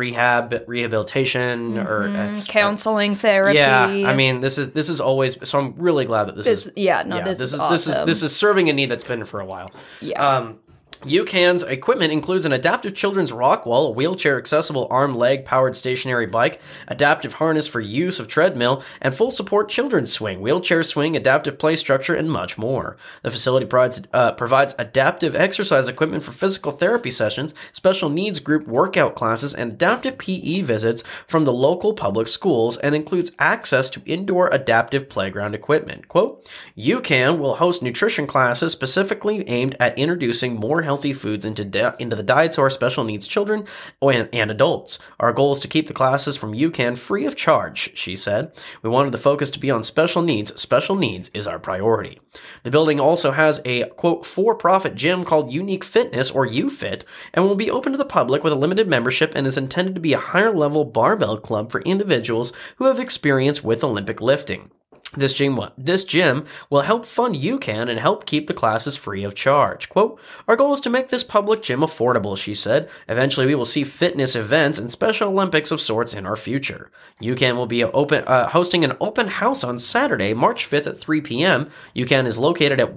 rehabilitation or counseling therapy. Yeah, I mean, this is always, so I'm really glad that this is awesome. This is serving a need that's been for a while. Yeah. UCAN's equipment includes an adaptive children's rock wall, a wheelchair-accessible arm-leg powered stationary bike, adaptive harness for use of treadmill, and full-support children's swing, wheelchair swing, adaptive play structure, and much more. The facility provides adaptive exercise equipment for physical therapy sessions, special needs group workout classes, and adaptive PE visits from the local public schools, and includes access to indoor adaptive playground equipment. Quote, UCAN will host nutrition classes specifically aimed at introducing more healthy foods into the diets of our special needs children and adults. Our goal is to keep the classes from UCAN free of charge, she said. We wanted the focus to be on special needs. Special needs is our priority. The building also has a, quote, for-profit gym called Unique Fitness, or UFit, and will be open to the public with a limited membership and is intended to be a higher-level barbell club for individuals who have experience with Olympic lifting. This gym will help fund UCAN and help keep the classes free of charge. Quote, our goal is to make this public gym affordable, she said. Eventually, we will see fitness events and Special Olympics of sorts in our future. UCAN will be hosting an open house on Saturday, March 5th at 3 p.m. UCAN is located at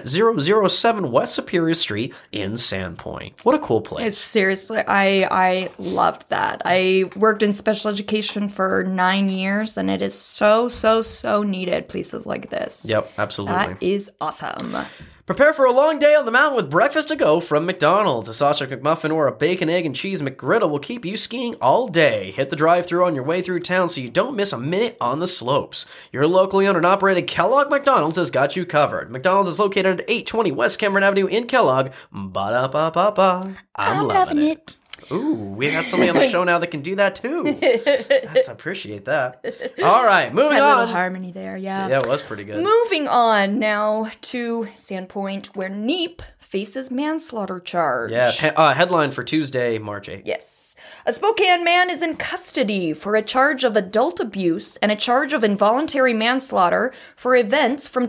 1007 West Superior Street in Sandpoint. What a cool place. It's seriously, I loved that. I worked in special education for 9 years, and it is so needed. Places like this. Yep, absolutely. That is awesome. Prepare for a long day on the mountain with breakfast to go from McDonald's. A sausage McMuffin or a bacon, egg, and cheese McGriddle will keep you skiing all day. Hit the drive-thru on your way through town so you don't miss a minute on the slopes. Your locally owned and operated Kellogg McDonald's has got you covered. McDonald's is located at 820 West Cameron Avenue in Kellogg. Ba-da-ba-ba-ba. I'm loving it. Ooh, we have somebody on the show now that can do that too. I appreciate that. All right, moving on. A little harmony there, yeah. Yeah, it was pretty good. Moving on now to Sandpoint, where Neep faces manslaughter charge. Yes, headline for Tuesday, March 8th. Yes. A Spokane man is in custody for a charge of adult abuse and a charge of involuntary manslaughter for events from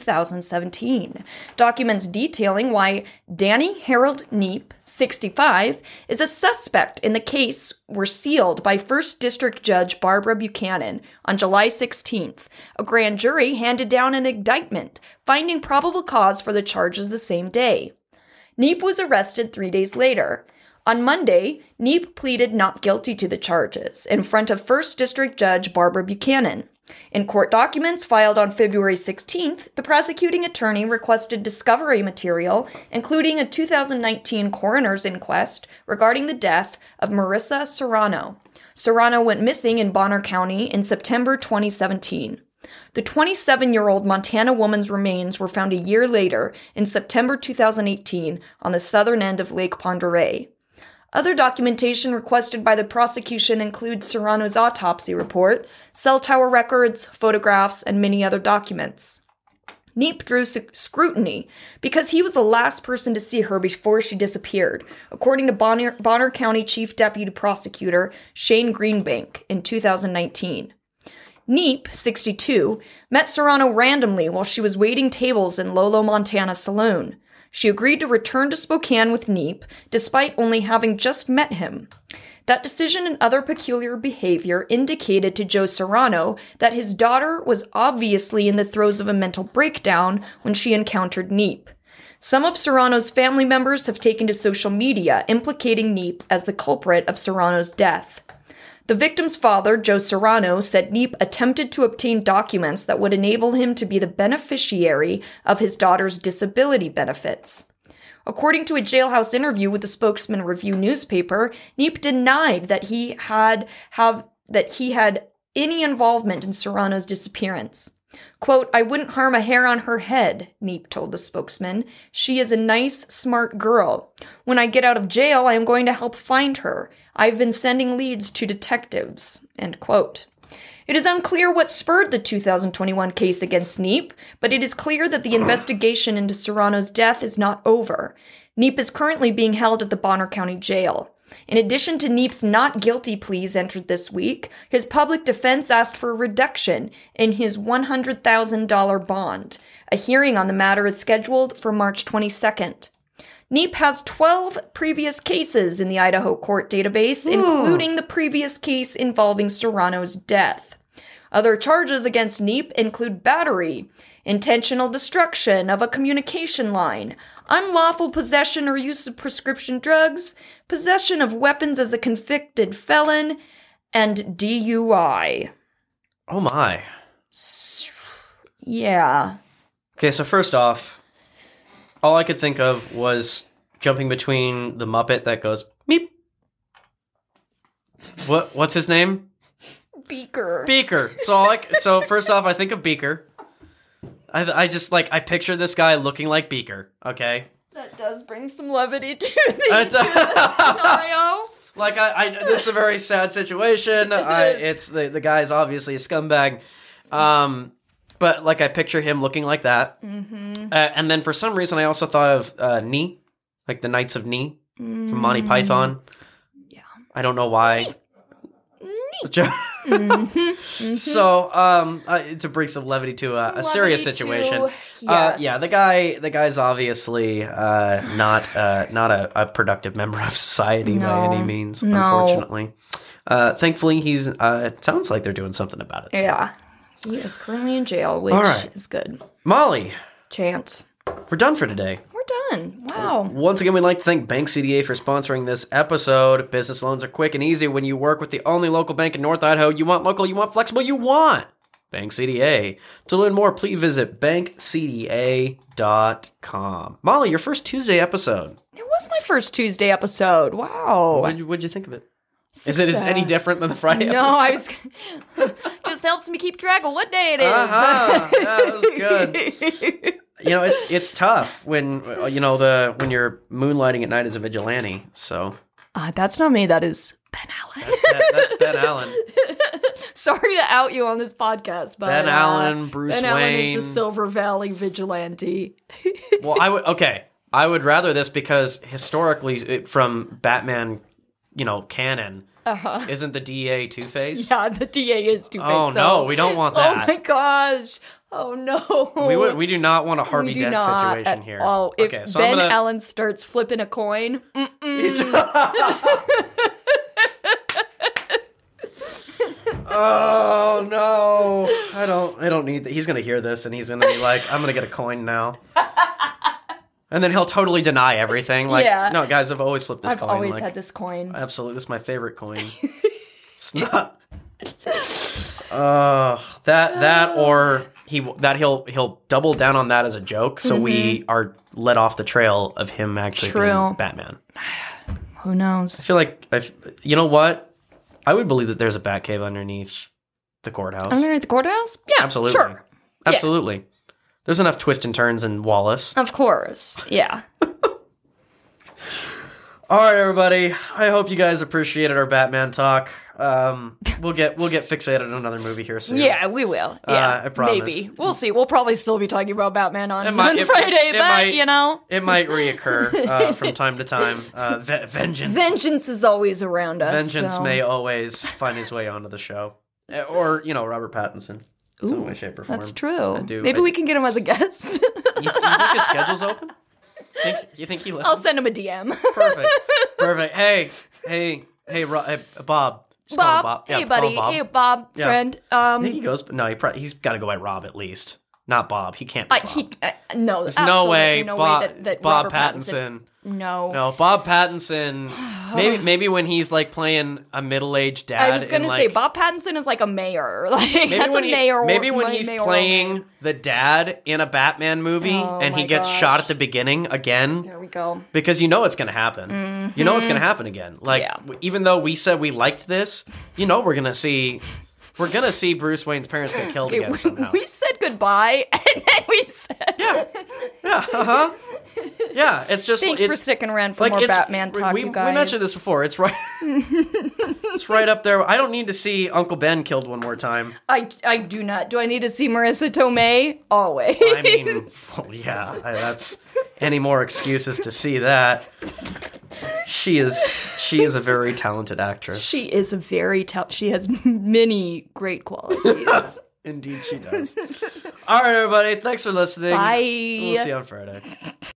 2017. Documents detailing why Danny Harold Neep, 65, is a suspect in the case were sealed by 1st District Judge Barbara Buchanan on July 16th. A grand jury handed down an indictment, finding probable cause for the charges the same day. Neep was arrested 3 days later. On Monday, Neep pleaded not guilty to the charges in front of 1st District Judge Barbara Buchanan. In court documents filed on February 16th, the prosecuting attorney requested discovery material, including a 2019 coroner's inquest regarding the death of Marissa Serrano. Serrano went missing in Bonner County in September 2017. The 27-year-old Montana woman's remains were found a year later in September 2018 on the southern end of Lake Pend Oreille. Other documentation requested by the prosecution includes Serrano's autopsy report, cell tower records, photographs, and many other documents. Neep drew scrutiny because he was the last person to see her before she disappeared, according to Bonner County Chief Deputy Prosecutor Shane Greenbank in 2019. Neep, 62, met Serrano randomly while she was waiting tables in Lolo, Montana saloon. She agreed to return to Spokane with Neep, despite only having just met him. That decision and other peculiar behavior indicated to Joe Serrano that his daughter was obviously in the throes of a mental breakdown when she encountered Neep. Some of Serrano's family members have taken to social media, implicating Neep as the culprit of Serrano's death. The victim's father, Joe Serrano, said Neep attempted to obtain documents that would enable him to be the beneficiary of his daughter's disability benefits. According to a jailhouse interview with the Spokesman Review newspaper, Neep denied that he had any involvement in Serrano's disappearance. Quote, "I wouldn't harm a hair on her head," Neep told the spokesman. "She is a nice, smart girl. When I get out of jail, I am going to help find her. I've been sending leads to detectives." End quote. It is unclear what spurred the 2021 case against Neep, but it is clear that the investigation into Serrano's death is not over. Neep is currently being held at the Bonner County Jail. In addition to Neep's not guilty pleas entered this week, his public defense asked for a reduction in his $100,000 bond. A hearing on the matter is scheduled for March 22nd. Neep has 12 previous cases in the Idaho court database, including the previous case involving Serrano's death. Other charges against Neep include battery, intentional destruction of a communication line, unlawful possession or use of prescription drugs, possession of weapons as a convicted felon, and DUI. Oh my. Yeah. Okay, so first off, all I could think of was jumping between the Muppet that goes, meep. What's his name? Beaker. Beaker. So first off, I think of Beaker. I just, I picture this guy looking like Beaker, okay? That does bring some levity to the scenario. This is a very sad situation. It's the guy's obviously a scumbag. But, I picture him looking like that. Mm-hmm. And then for some reason, I also thought of Ni, like the Knights of Ni from Monty Python. Yeah. I don't know why. Mm-hmm. So, to bring some levity to a serious situation, yes. the guy's obviously not a productive member of society by any means. No. Unfortunately, thankfully, he's it sounds like they're doing something about it. Yeah, he is currently in jail, which is good. Molly, Chance, we're done for today. We're done. Wow. Once again, we'd like to thank Bank CDA for sponsoring this episode. Business loans are quick and easy when you work with the only local bank in North Idaho. You want local, you want flexible, you want Bank CDA. To learn more, please visit bankcda.com. Molly, your first Tuesday episode. It was my first Tuesday episode. Wow. What'd you think of it? Success. Is it any different than the Friday episode? No, I was... just helps me keep track of what day it is. Uh-huh. Yeah, that was good. It's tough when when you're moonlighting at night as a vigilante. So that's not me. That is Ben Allen. That's Ben Allen. Sorry to out you on this podcast, but Ben Allen, Bruce Ben Wayne. Allen is the Silver Valley vigilante. Well, I would rather this because historically, from Batman, canon, isn't the DA Two-Face? Yeah, the DA is Two-Face. Oh no, we don't want that. Oh my gosh. Oh no. We do not want a Harvey Dent situation here. Oh, if Ben Allen starts flipping a coin, oh no. I don't need that. He's gonna hear this and he's gonna be like, I'm gonna get a coin now. And then he'll totally deny everything. No, guys, I've always flipped this coin. I've always had this coin. Absolutely, this is my favorite coin. It's not. He'll double down on that as a joke, so we are let off the trail of him actually being Batman. Who knows? I feel like you know what? I would believe that there's a Batcave underneath the courthouse. Underneath the courthouse? Yeah, absolutely, sure. Absolutely. Yeah. There's enough twists and turns in Wallace. Of course, yeah. All right, everybody. I hope you guys appreciated our Batman talk. We'll get fixated on another movie here soon. Yeah, we will. Yeah, I promise. Maybe. We'll see. We'll probably still be talking about Batman on Friday, but, you know. It might reoccur from time to time. Vengeance. Vengeance is always around us. Vengeance may always find his way onto the show. Or, Robert Pattinson. In some way, shape, or form. That's true. Maybe we can get him as a guest. You think his schedule's open? You think he listens? I'll send him a DM. Perfect. Hey, Bob. Just call him Bob. Yeah, hey, buddy. Bob. Hey, Bob, friend. I think he goes, but no, he's got to go by Rob at least. Not Bob. He can't be Bob. No, there's no way. No Bob, way that Bob Robert Pattinson. No, Bob Pattinson. Maybe when he's like playing a middle-aged dad. I was gonna say Bob Pattinson is like a mayor. Like that's a mayor. Maybe when he's playing the dad in a Batman movie and he gets shot at the beginning again. There we go. Because it's gonna happen. Mm-hmm. You know it's gonna happen again. Like even though we said we liked this, we're gonna see. We're gonna see Bruce Wayne's parents get killed again somehow. We said goodbye, and then we said, yeah. It's just thanks for sticking around for more Batman talk, you guys. We mentioned this before. It's right. It's right up there. I don't need to see Uncle Ben killed one more time. I do not. Do I need to see Marissa Tomei? Always. I mean, that's any more excuses to see that. She is a very talented actress. She is a very she has many great qualities. Indeed she does. All right, everybody. Thanks for listening. Bye. We'll see you on Friday.